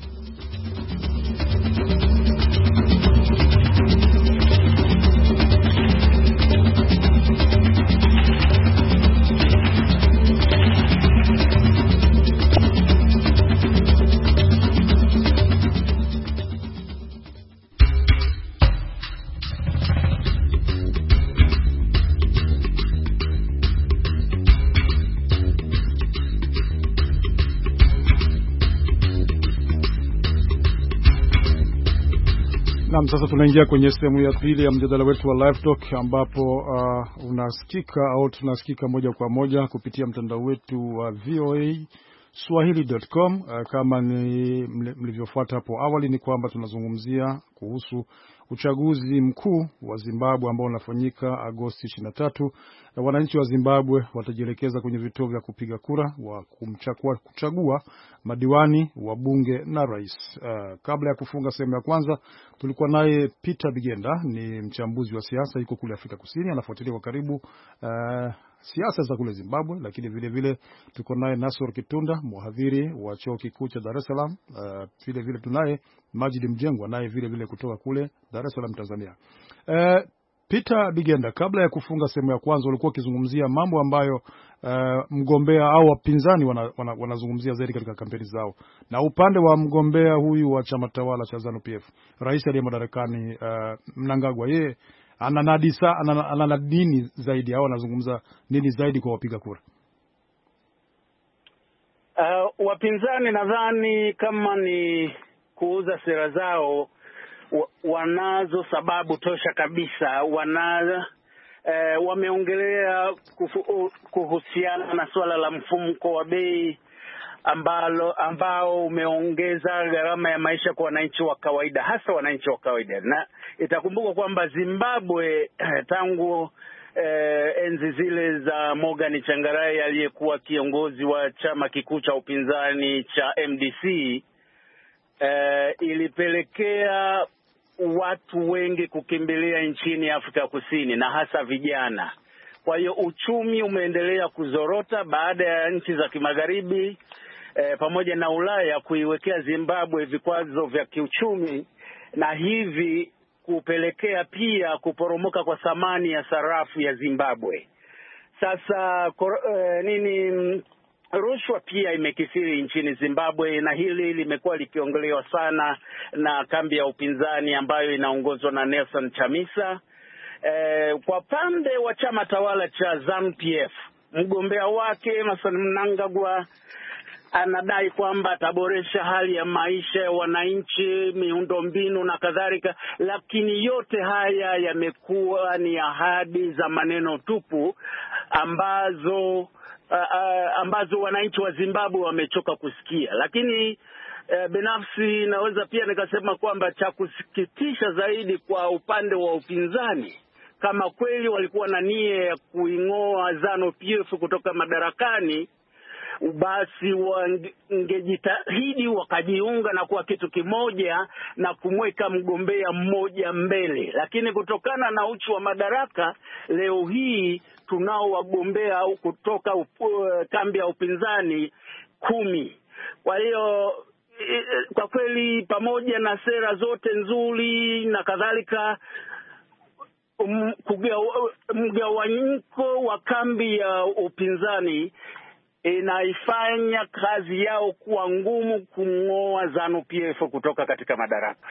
Naam, sasa tunaingia kwenye sehemu ya pili ya mjadala wetu wa Live Talk ambapo uh, unasikika au tunasikika moja kwa moja kupitia mtandao wetu wa v o a swahili dot com. Uh, kama ni mlivyofuata hapo awali ni kwamba tunazungumzia kuhusu uchaguzi mkuu wa Zimbabwe ambao unafanyika Agosti ishirini na tatu. Na wananchi wa Zimbabwe watajielekeza kwenye vituo vya kupiga kura wa kumchagua kuchagua madiwani, wabunge na rais. Uh, kabla ya kufunga sehemu ya kwanza tulikuwa naye Peter Bigenda, ni mchambuzi wa siasa, yuko kule Afrika Kusini, anafuatilia kwa karibu uh, siasa za kule Zimbabwe, lakini vile vile tuko naye Nasor Kitunda, mhadhiri wa chuo kikuu cha Dar es Salaam. Uh, vile vile tunaye Majid Mjengwa, naye vile vile kutoka kule Dar es Salaam, Tanzania. Uh, Peter Bigenda, kabla ya kufunga sehemu ya kwanza ulikuwa ukizungumzia mambo ambayo uh, mgombea au wapinzani wanazungumzia wana, wana zaidi katika kampeni zao. Na upande wa mgombea huyu wa chama tawala cha ZANU P F, rais aliye madarakani uh, Mnangagwa, yeye ananadisa anana nini zaidi au anazungumza nini zaidi kwa wapiga kura? Uh, wapinzani nadhani kama ni kuuza sera zao, wanazo sababu tosha kabisa. Wana eh, wameongelea kuhusiana na suala la mfumuko wa bei ambalo ambao umeongeza gharama ya maisha kwa wananchi wa kawaida, hasa wananchi wa kawaida. Na itakumbuka kwamba Zimbabwe eh, tangu eh, enzi zile za Morgan Tsvangirai aliyekuwa kiongozi wa chama kikuu cha upinzani cha M D C, eh, ilipelekea watu wengi kukimbilia nchini Afrika Kusini na hasa vijana. Kwa hiyo uchumi umeendelea kuzorota baada ya nchi za kimagharibi e, pamoja na Ulaya kuiwekea Zimbabwe vikwazo vya kiuchumi, na hivi kupelekea pia kuporomoka kwa thamani ya sarafu ya Zimbabwe. Sasa kor, e, nini rushwa pia imekithiri nchini Zimbabwe, na hili limekuwa likiongelewa sana na kambi ya upinzani ambayo inaongozwa na Nelson Chamisa. E, kwa pande wa chama tawala cha ZANU P F, mgombea wake Emmerson Mnangagwa anadai kwamba ataboresha hali ya maisha ya wananchi, miundombinu na kadhalika, lakini yote haya yamekuwa ni ahadi za maneno tupu ambazo Uh, uh, ambazo wananchi wa Zimbabwe wamechoka kusikia. Lakini uh, binafsi naweza pia nikasema kwamba cha kusikitisha zaidi kwa upande wa upinzani, kama kweli walikuwa na nia ya kuing'oa ZANU P F kutoka madarakani, basi wangejitahidi wakajiunga na kuwa kitu kimoja na kumweka mgombea mmoja mbele. Lakini kutokana na uchu wa madaraka, leo hii tunao wagombea kutoka upu, kambi ya upinzani kumi. Kwa hiyo kwa kweli, pamoja na sera zote nzuri na kadhalika, mgawanyiko wa kambi ya upinzani inaifanya kazi yao kuwa ngumu kumng'oa ZANU P F kutoka katika madaraka.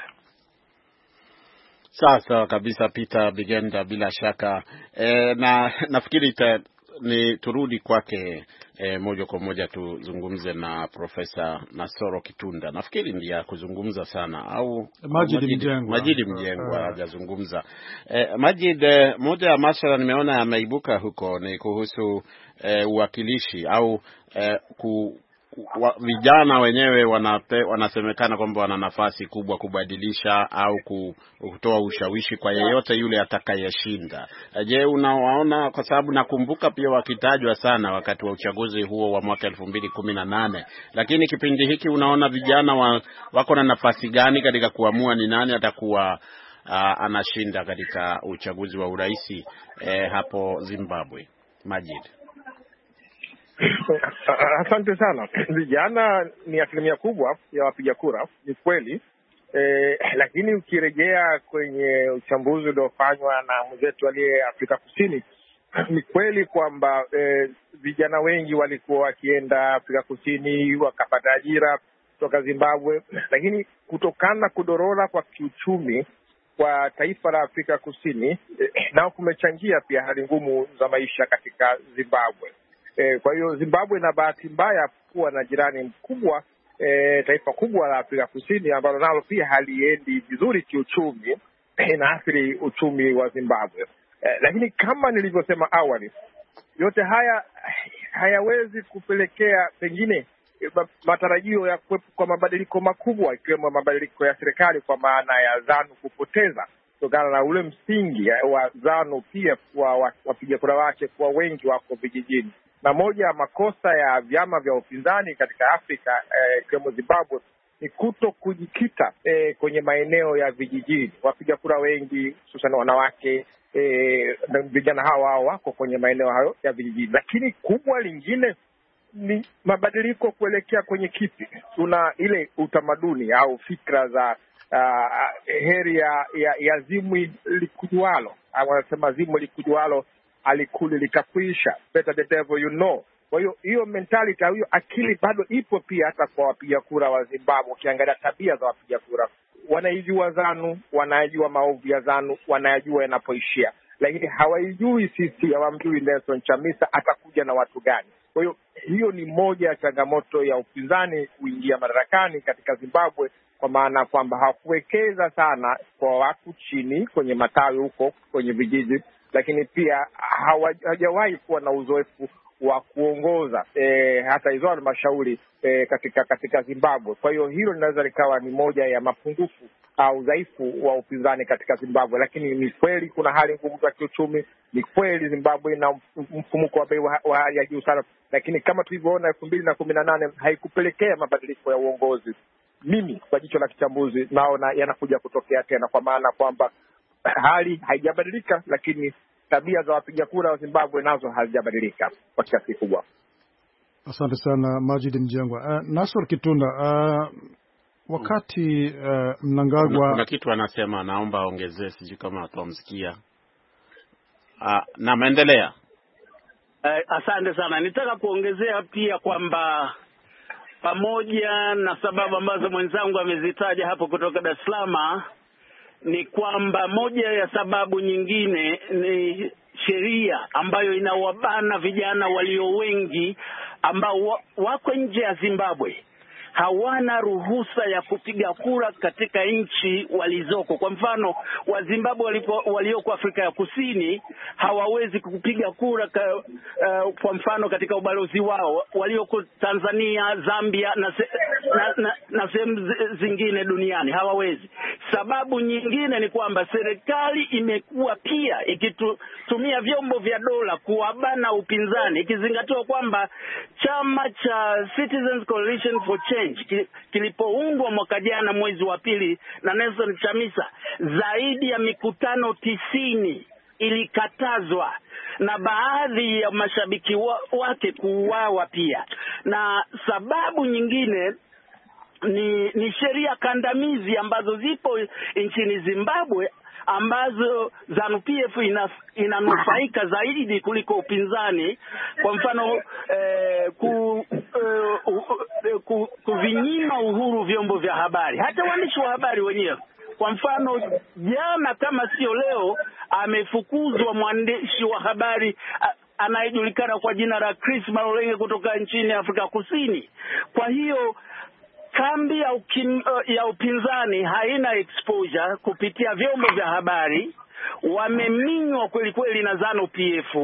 Sasa kabisa Peter Bigenda, bila shaka e, na nafikiri ita, ni turudi kwake e, moja kwa moja tuzungumze na Profesa Nasoro Kitunda. Nafikiri ndiye kuzungumza sana au Majid Mjengwa. Majid Mjengwa hajazungumza. E, Majid, moja ya masuala nimeona yameibuka huko ni kuhusu e, uwakilishi au e, ku Wa, vijana wenyewe wanape, wanasemekana kwamba wana nafasi kubwa kubadilisha au kutoa ushawishi kwa yeyote yule atakayeshinda. Je, unawaona, kwa sababu nakumbuka pia wakitajwa sana wakati wa uchaguzi huo wa mwaka elfu mbili kumi na nane, lakini kipindi hiki unaona vijana wa, wako na nafasi gani katika kuamua ni nani atakuwa uh, anashinda katika uchaguzi wa uraisi eh, hapo Zimbabwe? Majid. Asante sana. Vijana ni asilimia kubwa ya wapiga kura, ni kweli. E, lakini ukirejea kwenye uchambuzi uliofanywa na mwenzetu aliye Afrika Kusini, ni kweli kwamba e, vijana wengi walikuwa wakienda Afrika Kusini wakapata ajira kutoka Zimbabwe, lakini kutokana na kudorora kwa kiuchumi kwa taifa la Afrika Kusini, e, nao kumechangia pia hali ngumu za maisha katika Zimbabwe. E, kwa hiyo Zimbabwe ina bahati mbaya kuwa na jirani mkubwa e, taifa kubwa la Afrika Kusini ambalo nalo pia haliendi vizuri kiuchumi, inaathiri uchumi wa Zimbabwe. E, lakini kama nilivyosema awali, yote haya hayawezi kupelekea pengine matarajio ya kuwepo kwa mabadiliko makubwa, ikiwemo mabadiliko ya serikali, kwa maana ya ZANU kupoteza kutokana na ule msingi wa ZANU pia kwa wapiga kura wake kwa wengi wako vijijini. Na moja ya makosa ya vyama vya upinzani katika Afrika ikiwemo eh, Zimbabwe ni kuto kujikita eh, kwenye maeneo ya vijijini. Wapiga kura wengi hususan wanawake, eh, vijana hawa hao wako kwenye maeneo hayo ya vijijini. Lakini kubwa lingine ni mabadiliko kuelekea kwenye kipi? Tuna ile utamaduni au fikra za uh, heri ya, ya, ya zimwi likujualo, au wanasema zimwi likujualo alikuli likakwisha, better the devil you know. Kwa hiyo hiyo mentality, hiyo akili bado ipo pia hata kwa wapiga kura wa Zimbabwe. Ukiangalia tabia za wapiga kura, wanaijua ZANU, wanajua maovu ya ZANU, wanajua yanapoishia, lakini hawaijui sisi, hawamjui Nelson Chamisa atakuja na watu gani. Kwa hiyo hiyo ni moja ya changamoto ya upinzani kuingia madarakani katika Zimbabwe, kwa maana kwamba hawakuwekeza sana kwa watu chini kwenye matawi huko kwenye vijiji, lakini pia hawajawahi kuwa na uzoefu wa kuongoza e, hata hizo halmashauri e, katika katika Zimbabwe. Kwa hiyo hilo linaweza likawa ni moja ya mapungufu au udhaifu wa upinzani katika Zimbabwe. Lakini ni kweli kuna hali ngumu za kiuchumi, ni kweli Zimbabwe ina mfumuko wa bei wa hali ya juu sana, lakini kama tulivyoona elfu mbili na kumi na nane haikupelekea mabadiliko ya uongozi. Mimi kwa jicho la kichambuzi naona yanakuja kutokea tena, kwa maana kwamba hali haijabadilika, lakini tabia za wapiga kura wa Zimbabwe nazo hazijabadilika kwa kiasi kubwa. Asante sana Majid Mjengwa. Uh, Nasor Kitunda, uh, wakati uh, Mnangagwa kuna kitu anasema, naomba aongezee, sijui kama atamsikia. Uh, na maendelea. Uh, asante sana. Nitaka kuongezea pia kwamba pamoja na sababu ambazo mwenzangu amezitaja hapo kutoka Dar es Salaam, ni kwamba moja ya sababu nyingine ni sheria ambayo inawabana vijana walio wengi ambao wako nje ya Zimbabwe. Hawana ruhusa ya kupiga kura katika nchi walizoko. Kwa mfano, wa Zimbabwe walioko Afrika ya Kusini hawawezi kupiga kura ka, uh, kwa mfano katika ubalozi wao, walioko Tanzania, Zambia na se, na, na, na sehemu zingine duniani hawawezi. Sababu nyingine ni kwamba serikali imekuwa pia ikitumia vyombo vya dola kuwabana upinzani, ikizingatiwa kwamba chama cha Citizens Coalition for Change kilipoundwa mwaka jana mwezi wa pili na Nelson Chamisa, zaidi ya mikutano tisini ilikatazwa na baadhi ya mashabiki wa, wake kuuawa pia. Na sababu nyingine ni, ni sheria kandamizi ambazo zipo nchini Zimbabwe ambazo ZANU P F ina, inanufaika zaidi kuliko upinzani. Kwa mfano eh, ku, eh, uh, ku, kuvinyima uhuru vyombo vya habari, hata waandishi wa habari wenyewe. Kwa mfano jana kama sio leo amefukuzwa mwandishi wa habari anayejulikana kwa jina la Chris Malolenge kutoka nchini Afrika Kusini. Kwa hiyo kambi ya, ukim, uh, ya upinzani haina exposure kupitia vyombo vya habari, wameminywa kweli kweli na ZANU P F,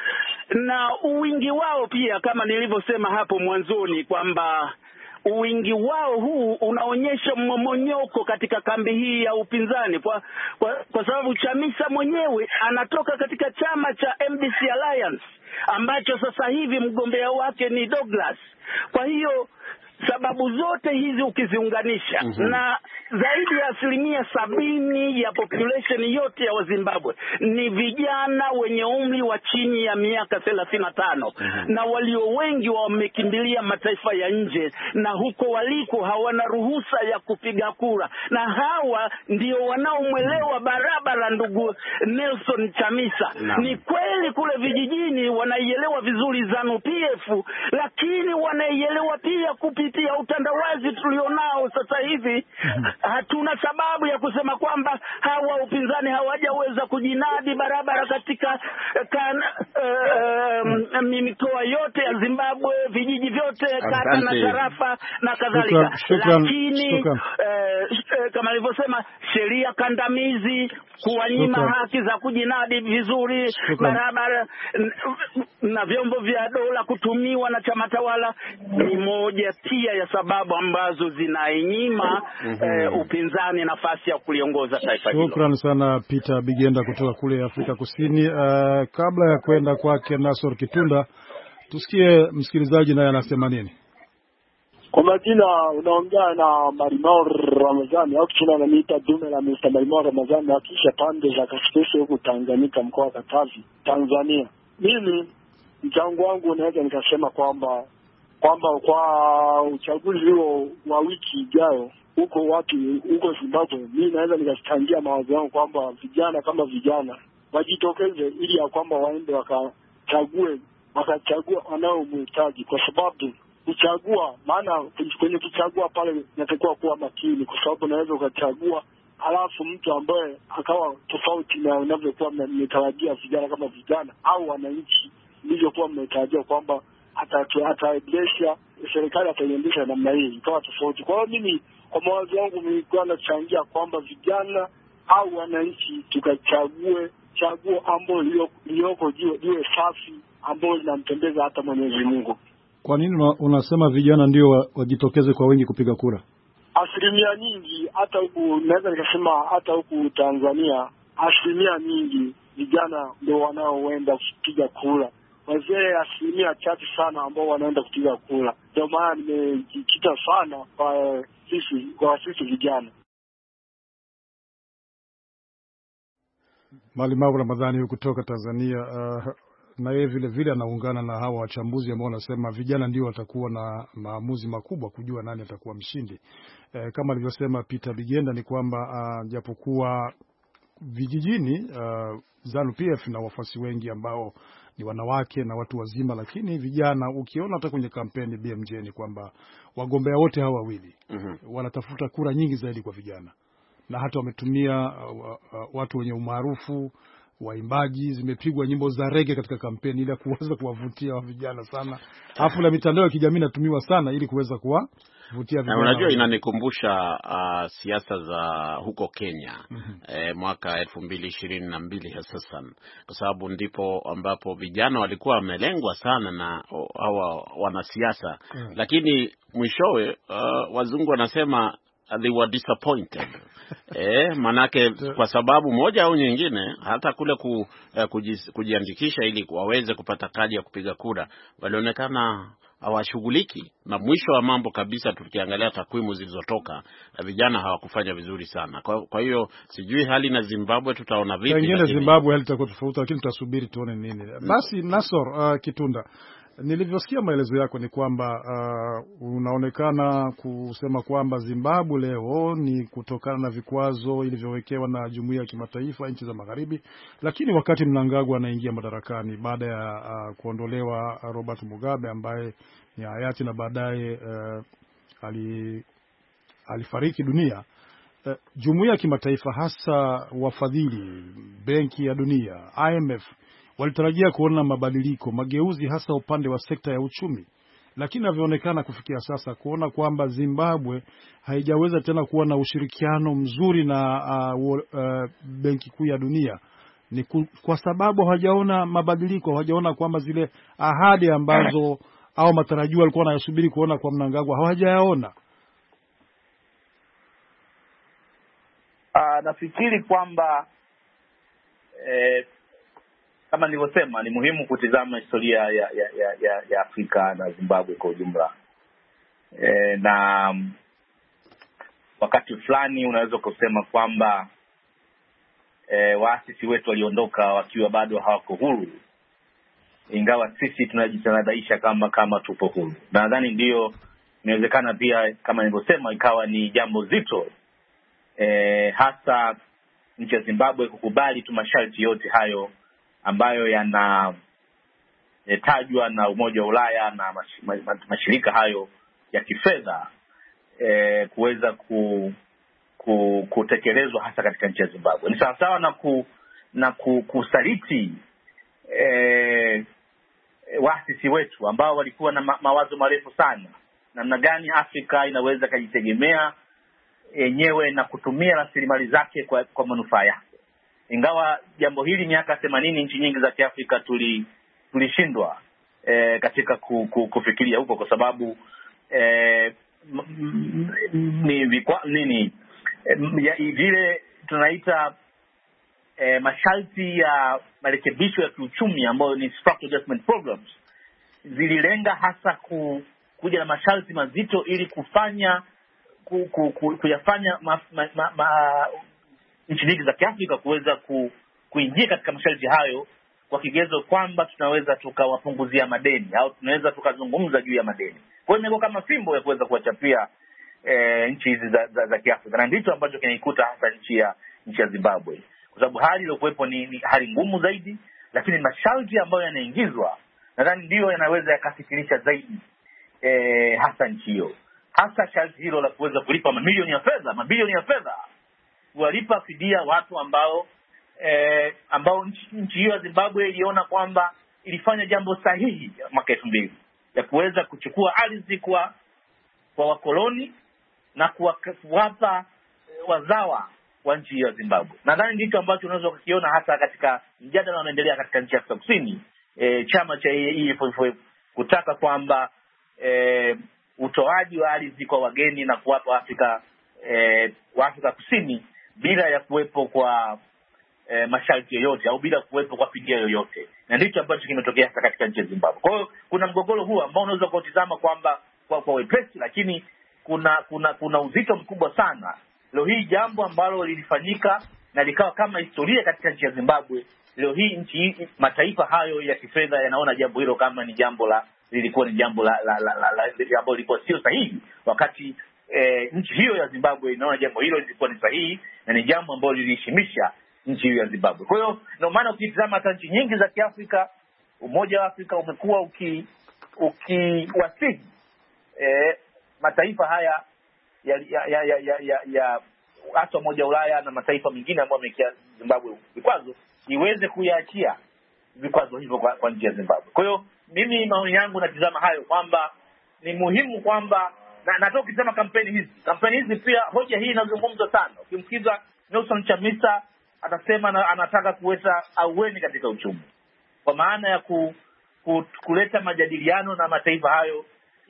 na uwingi wao pia kama nilivyosema hapo mwanzoni kwamba uwingi wao huu unaonyesha mmomonyoko katika kambi hii ya upinzani, kwa, kwa, kwa sababu Chamisa mwenyewe anatoka katika chama cha M D C Alliance ambacho sasa hivi mgombea wake ni Douglas. Kwa hiyo sababu zote hizi ukiziunganisha, mm-hmm. na zaidi ya asilimia sabini ya population yote ya Wazimbabwe ni vijana wenye umri wa chini ya miaka thelathini na tano, mm-hmm. na walio wengi wamekimbilia mataifa ya nje, na huko waliko hawana ruhusa ya kupiga kura, na hawa ndio wanaomwelewa barabara ndugu Nelson Chamisa. No. Ni kweli kule vijijini wanaielewa vizuri ZANU P F, lakini wanaielewa pia kupitia utandawazi tulionao sasa hivi. Hatuna sababu ya kusema kwamba hawa upinzani hawajaweza kujinadi barabara katika kan, uh, mikoa yote ya Zimbabwe, vijiji vyote, kata na tarafa na kadhalika. Lakini uh, uh, kama nilivyosema, sheria kandamizi, kuwanyima haki za kujinadi vizuri barabara na vyombo vya dola kutumiwa na chama tawala ni moja pia ya sababu ambazo zinainyima mm-hmm. uh, upinzani nafasi ya kuliongoza taifa hilo. Shukrani sana Peter Bigenda kutoka kule Afrika Kusini. Uh, kabla ya kwenda kwake Nasor Kitunda, tusikie msikilizaji naye anasema nini. Kwa majina unaongea na Marimao Ramadhani au kina ananiita dume la mister Marimao Ramadhani, akisha pande za Kasese huko Tanganyika, mkoa wa Katavi, Tanzania. Mimi mchango wangu naweza nikasema kwamba kwamba kwa uchaguzi huo wa wiki ijayo huko watu huko Zimbabwe, mimi naweza nikachangia mawazo yangu kwamba vijana kama vijana wajitokeze ili ya kwamba waende wakachague wakachagua wanaomhitaji, kwa sababu kuchagua, maana kwenye kuchagua pale natakiwa kuwa makini, kwa sababu naweza ukachagua halafu mtu ambaye akawa tofauti na unavyokuwa mmetarajia vijana kama vijana au wananchi nilivyokuwa mmetarajia kwamba ataendesha serikali ataiendesha namna hii ikawa tofauti. Kwa hiyo mimi kwa mawazo yangu nilikuwa nachangia kwamba vijana au wananchi tukachague chaguo ambalo lioko liwe safi, ambalo linampendeza hata Mwenyezi Mungu. Kwa nini unasema vijana ndio wajitokeze kwa wengi kupiga kura? Asilimia nyingi hata huku naweza nikasema hata huku Tanzania asilimia nyingi vijana ndio wanaoenda kupiga kura. Wazee asilimia chache sana ambao wanaenda kupiga kura. Ndio maana nimejikita sana kwa sisi kwa sisi vijana. Malimau Ramadhani kutoka Tanzania, uh, na yeye vile vile anaungana na hawa wachambuzi ambao wanasema vijana ndio watakuwa na maamuzi makubwa kujua nani atakuwa mshindi. E, kama alivyosema Peter Bigenda ni kwamba uh, japokuwa vijijini uh, ZANU P F na wafuasi wengi ambao ni wanawake na watu wazima, lakini vijana ukiona hata kwenye kampeni B M J ni kwamba wagombea wote hawa wawili mm-hmm. wanatafuta kura nyingi zaidi kwa vijana, na hata wametumia uh, uh, watu wenye umaarufu, waimbaji, zimepigwa nyimbo za rege katika kampeni ili kuweza kuwavutia wa vijana sana. Alafu na mitandao ya kijamii inatumiwa sana ili kuweza kuwavutia vijana. Na unajua inanikumbusha uh, siasa za huko Kenya mm-hmm. eh, mwaka elfu mbili ishirini na mbili hususan, kwa sababu ndipo ambapo vijana walikuwa wamelengwa sana na hawa wanasiasa mm. lakini mwishowe uh, wazungu wanasema they were disappointed. eh, manake kwa sababu moja au nyingine hata kule ku, uh, kujiz, kujiandikisha ili waweze kupata kadi ya kupiga kura walionekana hawashughuliki, na mwisho wa mambo kabisa tukiangalia takwimu zilizotoka vijana hawakufanya vizuri sana. Kwa, kwa hiyo sijui hali na Zimbabwe tutaona vipi, lakini Zimbabwe hali itakuwa tofauti, lakini tutasubiri tuone nini. Basi Nasor uh, Kitunda, nilivyosikia maelezo yako ni kwamba uh, unaonekana kusema kwamba Zimbabwe leo ni kutokana na vikwazo ilivyowekewa na jumuiya ya kimataifa, nchi za magharibi, lakini wakati Mnangagwa anaingia madarakani baada ya uh, kuondolewa Robert Mugabe ambaye ni hayati na baadaye uh, ali, alifariki dunia, uh, jumuiya ya kimataifa hasa wafadhili, Benki ya Dunia, I M F, walitarajia kuona mabadiliko, mageuzi hasa upande wa sekta ya uchumi. Lakini inavyoonekana kufikia sasa kuona kwamba Zimbabwe haijaweza tena kuwa na ushirikiano mzuri na uh, uh, Benki Kuu ya Dunia ni ku, kwa sababu hawajaona mabadiliko, hawajaona kwamba zile ahadi ambazo au matarajio walikuwa wanayasubiri kuona kwa Mnangagwa hawajayaona. Uh, nafikiri kwamba eh, kama nilivyosema ni muhimu kutizama historia ya ya ya ya, ya Afrika na Zimbabwe kwa ujumla. E, na wakati fulani unaweza kusema kwamba e, waasisi wetu waliondoka wakiwa bado hawako huru, ingawa sisi tunajitanadaisha kama kama tupo huru. Na nadhani ndio inawezekana pia kama nilivyosema ikawa ni jambo zito e, hasa nchi ya Zimbabwe kukubali tu masharti yote hayo ambayo yana e, tajwa na Umoja wa Ulaya na mash, ma, mashirika hayo ya kifedha e, kuweza ku, ku, kutekelezwa hasa katika nchi ya Zimbabwe. Ni sawa sawa na ku, na ku, kusaliti eh, waasisi wetu ambao walikuwa na ma- mawazo marefu sana namna gani Afrika inaweza kujitegemea yenyewe na kutumia rasilimali zake kwa, kwa manufaa yake. Ingawa jambo hili miaka themanini nchi nyingi za Kiafrika tuli tulishindwa e, katika ku, ku, kufikiria huko kwa sababu e, m, m, ni vikwa, nini e, vile tunaita e, masharti ya marekebisho ya kiuchumi ambayo ni structural adjustment programs zililenga hasa ku, kuja na masharti mazito ili kufanya ku, ku, ku, kuyafanya ma, ma, ma, ma, nchi nyingi za Kiafrika kuweza ku, kuingia katika masharti hayo kwa kigezo kwamba tunaweza tukawapunguzia madeni au tunaweza tukazungumza juu ya madeni. Kwa hiyo imekuwa kama fimbo ya kuweza kuwachapia e, nchi hizi za, za, za Kiafrika, na ndicho ambacho kinaikuta hasa nchi ya nchi ya Zimbabwe, kwa sababu hali iliyokuwepo ni, ni hali ngumu zaidi, lakini masharti ambayo yanaingizwa nadhani ndio yanaweza yakafikirisha zaidi e, hasa nchi hiyo, hasa sharti hilo la kuweza kulipa mamilioni ya fedha mabilioni ya fedha kuwalipa fidia watu ambao eh, ambao nchi, nchi hiyo ya Zimbabwe iliona kwamba ilifanya jambo sahihi mwaka elfu mbili ya kuweza kuchukua ardhi kwa kwa wakoloni na kuwapa eh, wazawa wa nchi hiyo ya Zimbabwe. Nadhani ndicho ambacho unaweza kukiona hata katika mjadala unaendelea katika nchi ya Afrika Kusini, eh, chama cha E F F kutaka kwamba eh, utoaji wa ardhi kwa wageni na kuwapa Afrika eh, wa Afrika Kusini bila ya kuwepo kwa e, masharti yoyote au bila kuwepo kwa fidia yoyote, na ndicho ambacho kimetokea hasa katika nchi ya Zimbabwe. Kwa hiyo kuna mgogoro huu ambao unaweza kutizama kwamba kwa, kwa wepesi, lakini kuna kuna kuna uzito mkubwa sana. Leo hii jambo ambalo lilifanyika na likawa kama historia katika nchi ya Zimbabwe, leo hii nchi mataifa hayo ya kifedha yanaona jambo hilo kama ni jambo la lilikuwa ni jambo la la la, la, la jambo lilikuwa sio sahihi, wakati E, nchi hiyo ya Zimbabwe inaona jambo hilo lilikuwa ni sahihi na ni jambo ambalo liliheshimisha nchi hiyo ya Zimbabwe. Kwa hiyo ndio maana ukitazama hata nchi nyingi za Kiafrika, Umoja wa Afrika umekuwa uki ukiwasihi e, mataifa haya ya ya ya ya, ya, ya, ya hata Umoja wa Ulaya na mataifa mengine ambayo yamekea Zimbabwe vikwazo iweze kuyaachia vikwazo hivyo kwa, kwa nchi ya Zimbabwe. Kwa hiyo mimi maoni yangu natizama hayo kwamba ni muhimu kwamba na natoka ukisema kampeni hizi kampeni hizi pia hoja hii inazungumzwa sana. Ukimsikiza Nelson Chamisa atasema na, anataka kuleta aweni katika uchumi kwa maana ya ku, ku, kuleta majadiliano na mataifa hayo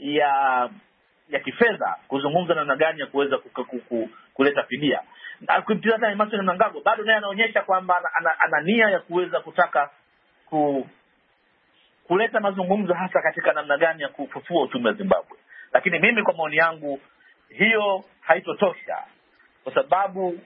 ya ya kifedha kuzungumza namna gani ya kuweza ku, ku, ku, kuleta fidia. Na ukimtizama Emmerson Mnangagwa bado naye anaonyesha kwamba ana, ana, ana nia ya kuweza kutaka ku, kuleta mazungumzo hasa katika namna gani ya kufufua uchumi wa Zimbabwe. Lakini mimi kwa maoni yangu hiyo haitotosha kwa sababu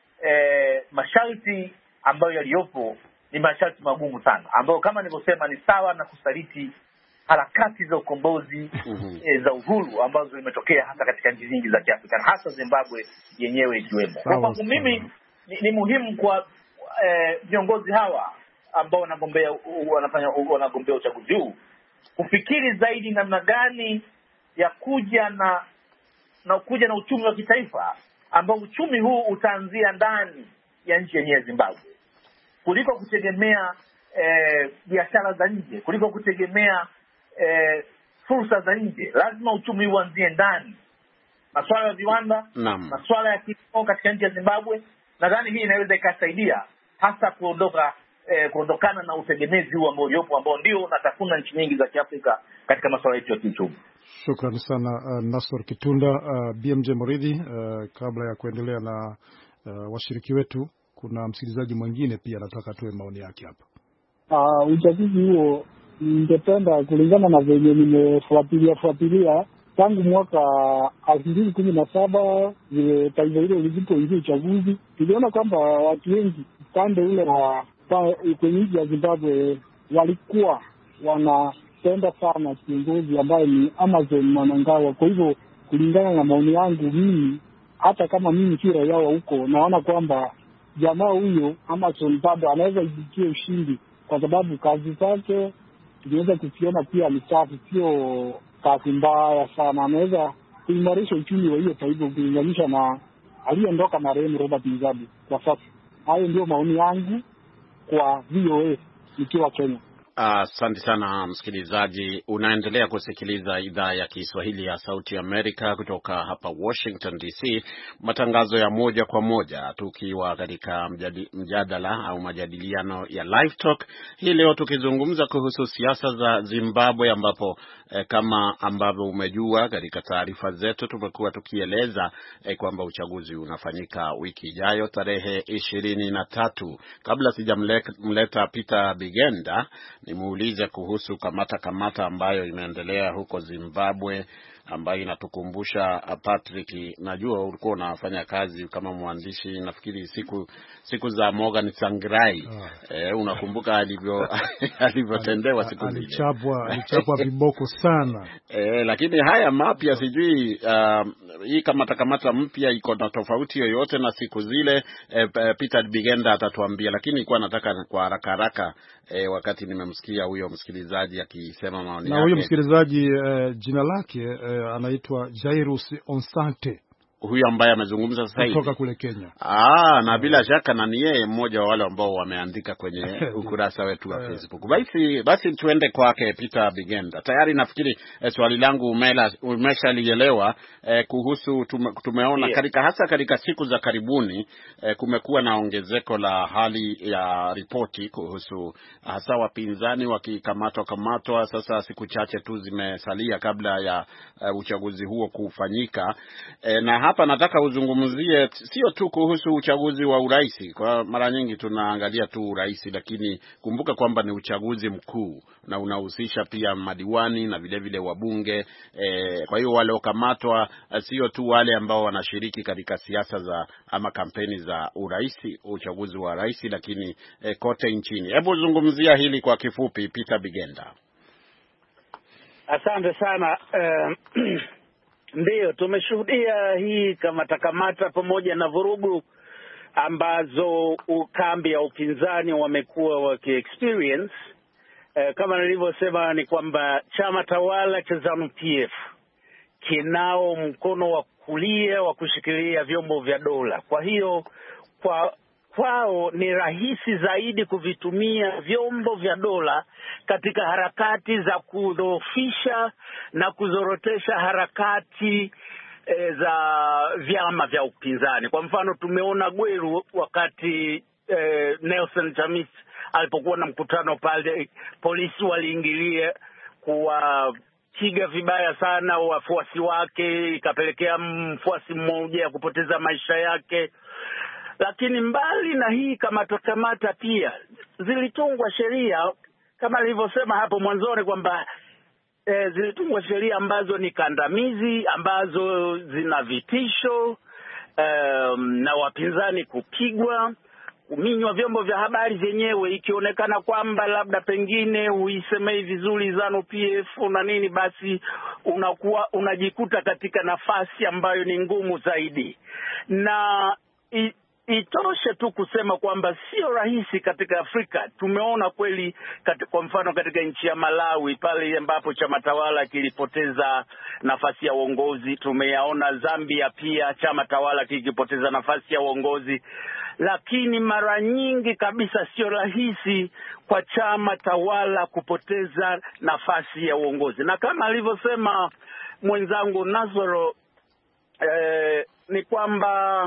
eh, masharti ambayo yaliyopo ni masharti magumu sana ambayo kama nilivyosema ni sawa na kusaliti harakati za ukombozi mm-hmm. eh, za uhuru ambazo zimetokea hasa katika nchi nyingi za Kiafrika na hasa Zimbabwe yenyewe ikiwemo. Kwa sababu mimi ni, ni muhimu kwa viongozi eh, hawa ambao wanagombea wanafanya wanagombea uchaguzi huu kufikiri zaidi namna gani ya kuja na na kuja na uchumi wa kitaifa ambao uchumi huu utaanzia ndani ya nchi yenyewe Zimbabwe kuliko kutegemea eh, biashara za nje, kuliko kutegemea eh, fursa za nje. Lazima uchumi uanzie ndani. Masuala ya viwanda, masuala ya kilimo katika nchi ya Zimbabwe, nadhani hii inaweza ikasaidia hasa kuondoka eh, kuondokana na utegemezi huu ambao uliopo ambao ndio unatafuna nchi nyingi za Kiafrika katika masuala yetu ya kiuchumi. Shukrani sana uh, Nasor Kitunda. uh, B M J Moridhi, uh, kabla ya kuendelea na uh, washiriki wetu, kuna msikilizaji mwingine pia anataka tuwe maoni yake hapa. Uh, uchaguzi huo ningependa kulingana na venye nimefuatilia fuatilia tangu mwaka elfu mbili kumi na saba vile taifa hilo lilipoingia uchaguzi, tuliona kwamba watu wengi upande ule wa kwenye nchi ya Zimbabwe walikuwa wanapenda sana kiongozi ambaye ni Emmerson Mnangagwa. Kwa hivyo kulingana na maoni yangu mimi, hata kama mimi si raia wa huko, naona kwamba jamaa huyo Emmerson bado anaweza kujikia ushindi kwa sababu kazi zake tunaweza kuziona pia ni safi, sio kazi mbaya sana. Anaweza kuimarisha uchumi wa hiyo taifa kulinganisha na aliyeondoka marehemu Robert Mugabe kwa sasa. Hayo ndio maoni yangu kwa V O A. nikiwa Kenya. Asante uh, sana msikilizaji, unaendelea kusikiliza idhaa ya Kiswahili ya Sauti Amerika kutoka hapa Washington D C, matangazo ya moja kwa moja tukiwa katika mjadala au majadiliano ya Live Talk. Hii leo tukizungumza kuhusu siasa za Zimbabwe, ambapo eh, kama ambavyo umejua katika taarifa zetu tumekuwa tukieleza eh, kwamba uchaguzi unafanyika wiki ijayo tarehe ishirini na tatu. Kabla sijamleta Peter Bigenda nimuulize kuhusu kamata kamata ambayo inaendelea huko Zimbabwe, ambayo inatukumbusha Patrick, najua ulikuwa unafanya kazi kama mwandishi, nafikiri siku siku za Morgan Tsvangirai. Oh. Eh, unakumbuka alivyo alivyotendewa siku zile. Alichapwa alichapwa viboko sana. Eh, lakini haya mapya sijui uh, hii kamata kamata mpya iko na tofauti yoyote na siku zile. eh, Peter Bigenda atatuambia, lakini nilikuwa nataka kwa haraka haraka eh, wakati nimemsikia huyo msikilizaji akisema maoni yake. Na huyo msikilizaji eh, jina lake eh, anaitwa Jairus Onsante, huyu ambaye amezungumza sasa hivi kutoka kule Kenya. Ah, na bila shaka na ni yeye mmoja wa wale ambao wameandika kwenye ukurasa wetu wa Facebook. Basi basi tuende kwake Peter Bigenda. Tayari nafikiri eh, swali langu umela umeshalielewa eh, kuhusu tume, tumeona yeah, katika hasa katika siku za karibuni eh, kumekuwa na ongezeko la hali ya ripoti kuhusu hasa wapinzani wakikamatwa kamatwa. Sasa siku chache tu zimesalia kabla ya uh, uchaguzi huo kufanyika. Eh, na hapa nataka uzungumzie sio tu kuhusu uchaguzi wa urais. Kwa mara nyingi tunaangalia tu urais, lakini kumbuka kwamba ni uchaguzi mkuu na unahusisha pia madiwani na vile vile wabunge. E, kwa hiyo wale wakamatwa sio tu wale ambao wanashiriki katika siasa za ama kampeni za urais, uchaguzi wa rais, lakini e, kote nchini. Hebu zungumzia hili kwa kifupi Peter Bigenda. Asante sana. Uh, Ndiyo, tumeshuhudia hii kamata kamata pamoja na vurugu ambazo kambi ya upinzani wamekuwa waki-experience. Eh, kama nilivyosema ni kwamba chama tawala cha ZANU P F kinao mkono wa kulia wa kushikilia vyombo vya dola. Kwa hiyo kwa kwao ni rahisi zaidi kuvitumia vyombo vya dola katika harakati za kudhoofisha na kuzorotesha harakati e, za vyama vya upinzani. Kwa mfano tumeona Gweru wakati e, Nelson Chamisa alipokuwa na mkutano pale, polisi waliingilia kuwapiga vibaya sana wafuasi wake, ikapelekea mfuasi mmoja kupoteza maisha yake. Lakini mbali na hii kamata kamata pia zilitungwa sheria kama nilivyosema hapo mwanzoni kwamba e, zilitungwa sheria ambazo ni kandamizi, ambazo zina vitisho e, na wapinzani kupigwa, kuminywa vyombo vya habari vyenyewe, ikionekana kwamba labda pengine huisemei vizuri ZANU P F na nini, basi unakuwa unajikuta katika nafasi ambayo ni ngumu zaidi. Na i, Itoshe tu kusema kwamba sio rahisi katika Afrika. Tumeona kweli katika, kwa mfano katika nchi ya Malawi pale ambapo chama tawala kilipoteza nafasi ya uongozi. Tumeyaona Zambia pia chama tawala kikipoteza nafasi ya uongozi. Lakini mara nyingi kabisa sio rahisi kwa chama tawala kupoteza nafasi ya uongozi. Na kama alivyosema mwenzangu Nazoro, eh, ni kwamba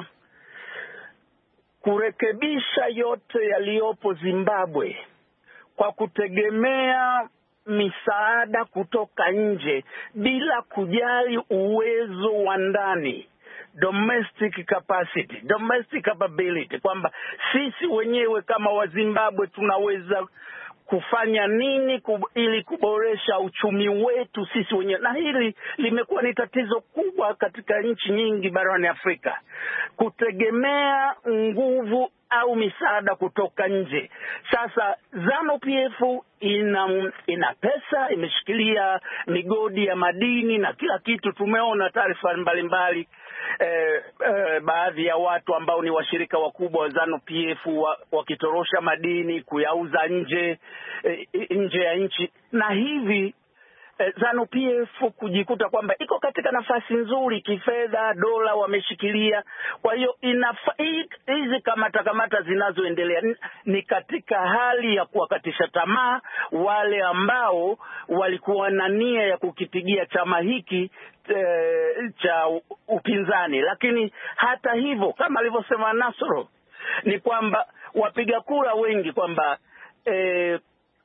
kurekebisha yote yaliyopo Zimbabwe kwa kutegemea misaada kutoka nje bila kujali uwezo wa ndani, domestic capacity, domestic capability, kwamba sisi wenyewe kama wa Zimbabwe tunaweza kufanya nini kub, ili kuboresha uchumi wetu sisi wenyewe. Na hili limekuwa ni tatizo kubwa katika nchi nyingi barani Afrika, kutegemea nguvu au misaada kutoka nje. Sasa ZANU P F ina ina pesa, imeshikilia migodi ya madini na kila kitu. Tumeona taarifa mbalimbali eh, eh, baadhi ya watu ambao ni washirika wakubwa wa ZANU P F wakitorosha madini kuyauza nje eh, nje ya nchi, na hivi eh, ZANU P F kujikuta kwamba iko katika nafasi nzuri kifedha, dola wameshikilia. Kwa hiyo hizi kamata kamata zinazoendelea ni katika hali ya kuwakatisha tamaa wale ambao walikuwa na nia ya kukipigia chama hiki e, cha upinzani. Lakini hata hivyo, kama alivyosema Nasoro, ni kwamba wapiga kura wengi kwamba e,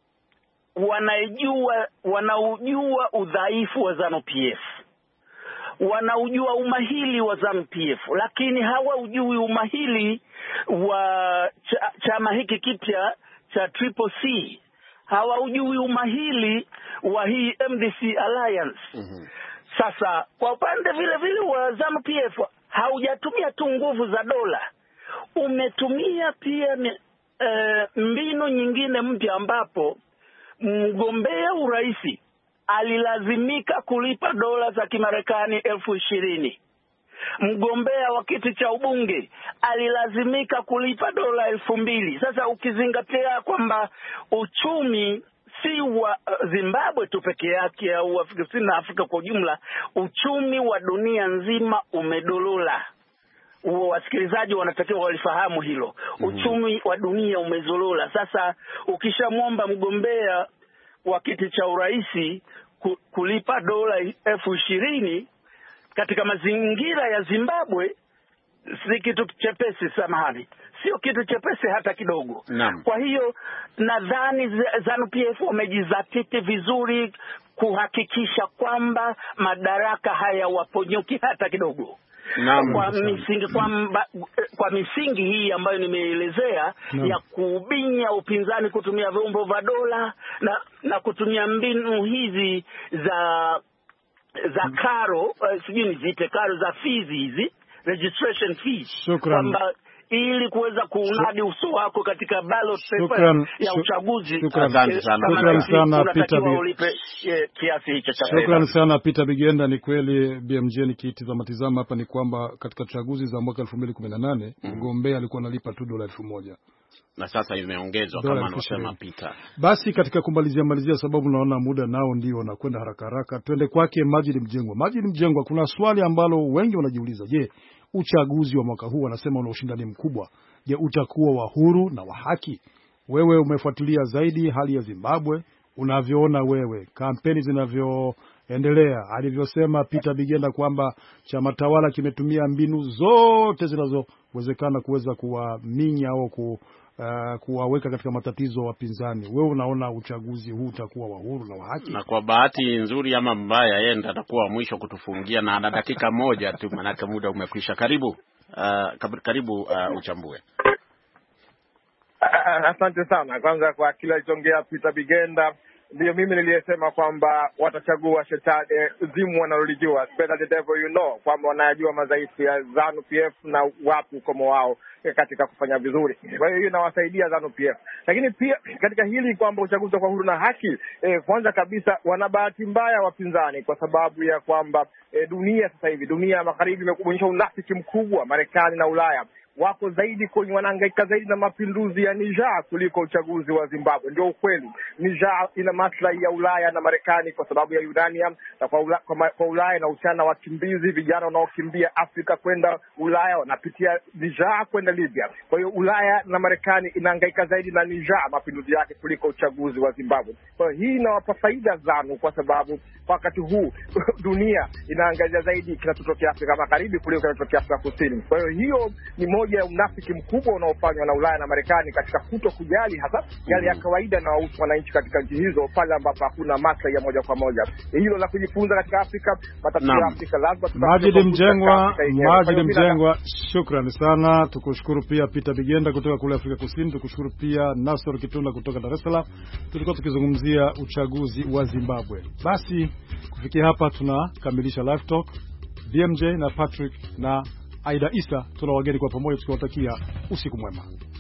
wanaijua wanaujua udhaifu wa ZANU P F, wanaujua umahili wa ZANU P F, lakini hawaujui umahili wa ch chama hiki kipya cha Triple C, hawaujui umahili wa hii M D C Alliance. Mm-hmm. Sasa kwa upande vile vile wa ZANU P F haujatumia tu nguvu za dola, umetumia pia e, mbinu nyingine mpya ambapo mgombea uraisi alilazimika kulipa dola za Kimarekani elfu ishirini. Mgombea wa kiti cha ubunge alilazimika kulipa dola elfu mbili. Sasa ukizingatia kwamba uchumi si wa Zimbabwe tu peke yake au Afrika Kusini na Afrika kwa ujumla, uchumi wa dunia nzima umedolola. Wasikilizaji wanatakiwa walifahamu hilo. Uchumi wa dunia umezolola. Sasa ukishamwomba mgombea wa kiti cha uraisi kulipa dola elfu ishirini katika mazingira ya Zimbabwe, si kitu chepesi, samahani, sio kitu chepesi hata kidogo. Naam. Kwa hiyo nadhani ZANU P F wamejizatiti vizuri kuhakikisha kwamba madaraka haya waponyoki hata kidogo. Naam. Kwa misingi kwamba kwa misingi hii ambayo nimeelezea ya kubinya upinzani kutumia vyombo vya dola na na kutumia mbinu hizi za za karo, uh, sijui niziite karo za fees hizi, registration fees, kwamba ili kuweza kuunadi uso wako katika ballot paper ya uchaguzi. Shukrani sana Peter Shukrani sana Peter Bigenda. Ni kweli B M J, nikitizama tizama hapa ni kwamba katika chaguzi za mwaka elfu mbili kumi na nane mgombea alikuwa analipa tu dola elfu moja na sasa imeongezwa kama anasema Peter. Basi katika kumalizia malizia, sababu naona muda nao ndio nakwenda haraka haraka, twende kwake Majid Mjengwa. Majid Mjengwa, kuna swali ambalo wengi wanajiuliza. Je, uchaguzi wa mwaka huu wanasema una ushindani mkubwa. Je, utakuwa wa huru na wa haki? Wewe umefuatilia zaidi hali ya Zimbabwe, unavyoona wewe kampeni zinavyoendelea, alivyosema Peter Bigenda kwamba chama tawala kimetumia mbinu zote zinazowezekana kuweza kuwaminya au ku Uh, kuwaweka katika matatizo wapinzani. Wewe unaona uchaguzi huu utakuwa wa huru na wa haki? Na kwa bahati nzuri ama mbaya, yeye ndiye atakuwa mwisho kutufungia na ana dakika moja tu, manake muda umekwisha. Karibu uh, karibu uh, uchambue. Asante sana. Kwanza kwa kila alichongea Peter Bigenda, ndio mimi niliyesema kwamba watachagua shetani zimu wanalolijua, better the devil you know, kwamba wanajua madhaifu ya ZANU P F na wapi ukomo wao katika kufanya vizuri. Kwa hiyo hiyo inawasaidia ZANU P F. Lakini pia katika hili kwamba uchaguzi kwa huru na haki, eh, kwanza kabisa wana bahati mbaya wapinzani, kwa sababu ya kwamba eh, dunia sasa hivi, dunia ya magharibi imekuonyesha unafiki mkubwa. Marekani na Ulaya wako zaidi kwenye wanahangaika zaidi na mapinduzi ya Niger kuliko uchaguzi wa Zimbabwe. Ndio ukweli. Niger ina maslahi ya Ulaya na Marekani kwa sababu ya uranium, na kwa Ulaya, kwa, kwa Ulaya na uchana wakimbizi, vijana wanaokimbia Afrika kwenda Ulaya wanapitia Niger kwenda Libya. Kwa hiyo Ulaya na Marekani inahangaika zaidi na Niger mapinduzi yake kuliko uchaguzi wa Zimbabwe. Kwa hiyo hii inawapa faida ZANU, kwa sababu wakati huu dunia inaangalia zaidi kinachotokea Afrika Magharibi kuliko kinachotokea Afrika Kusini. Kwa hiyo hiyo ni moja ya unafiki mkubwa unaofanywa na Ulaya na Marekani katika kuto kujali hasa yale ya kawaida na wananchi katika nchi hizo pale ambapo hakuna maslahi ya moja kwa moja. Hilo la kujifunza katika Afrika, matatizo ya Afrika lazima. Majid Mjengwa, Majid Mjengwa, shukrani sana. Tukushukuru pia Peter Bigenda kutoka kule Afrika Kusini, tukushukuru pia Nasor Kitunda kutoka Dar es Salaam. Tulikuwa tukizungumzia uchaguzi wa Zimbabwe. Basi kufikia hapa tunakamilisha live talk. B M J na Patrick na Aida Isa tunawageni kwa pamoja tukiwatakia usiku mwema.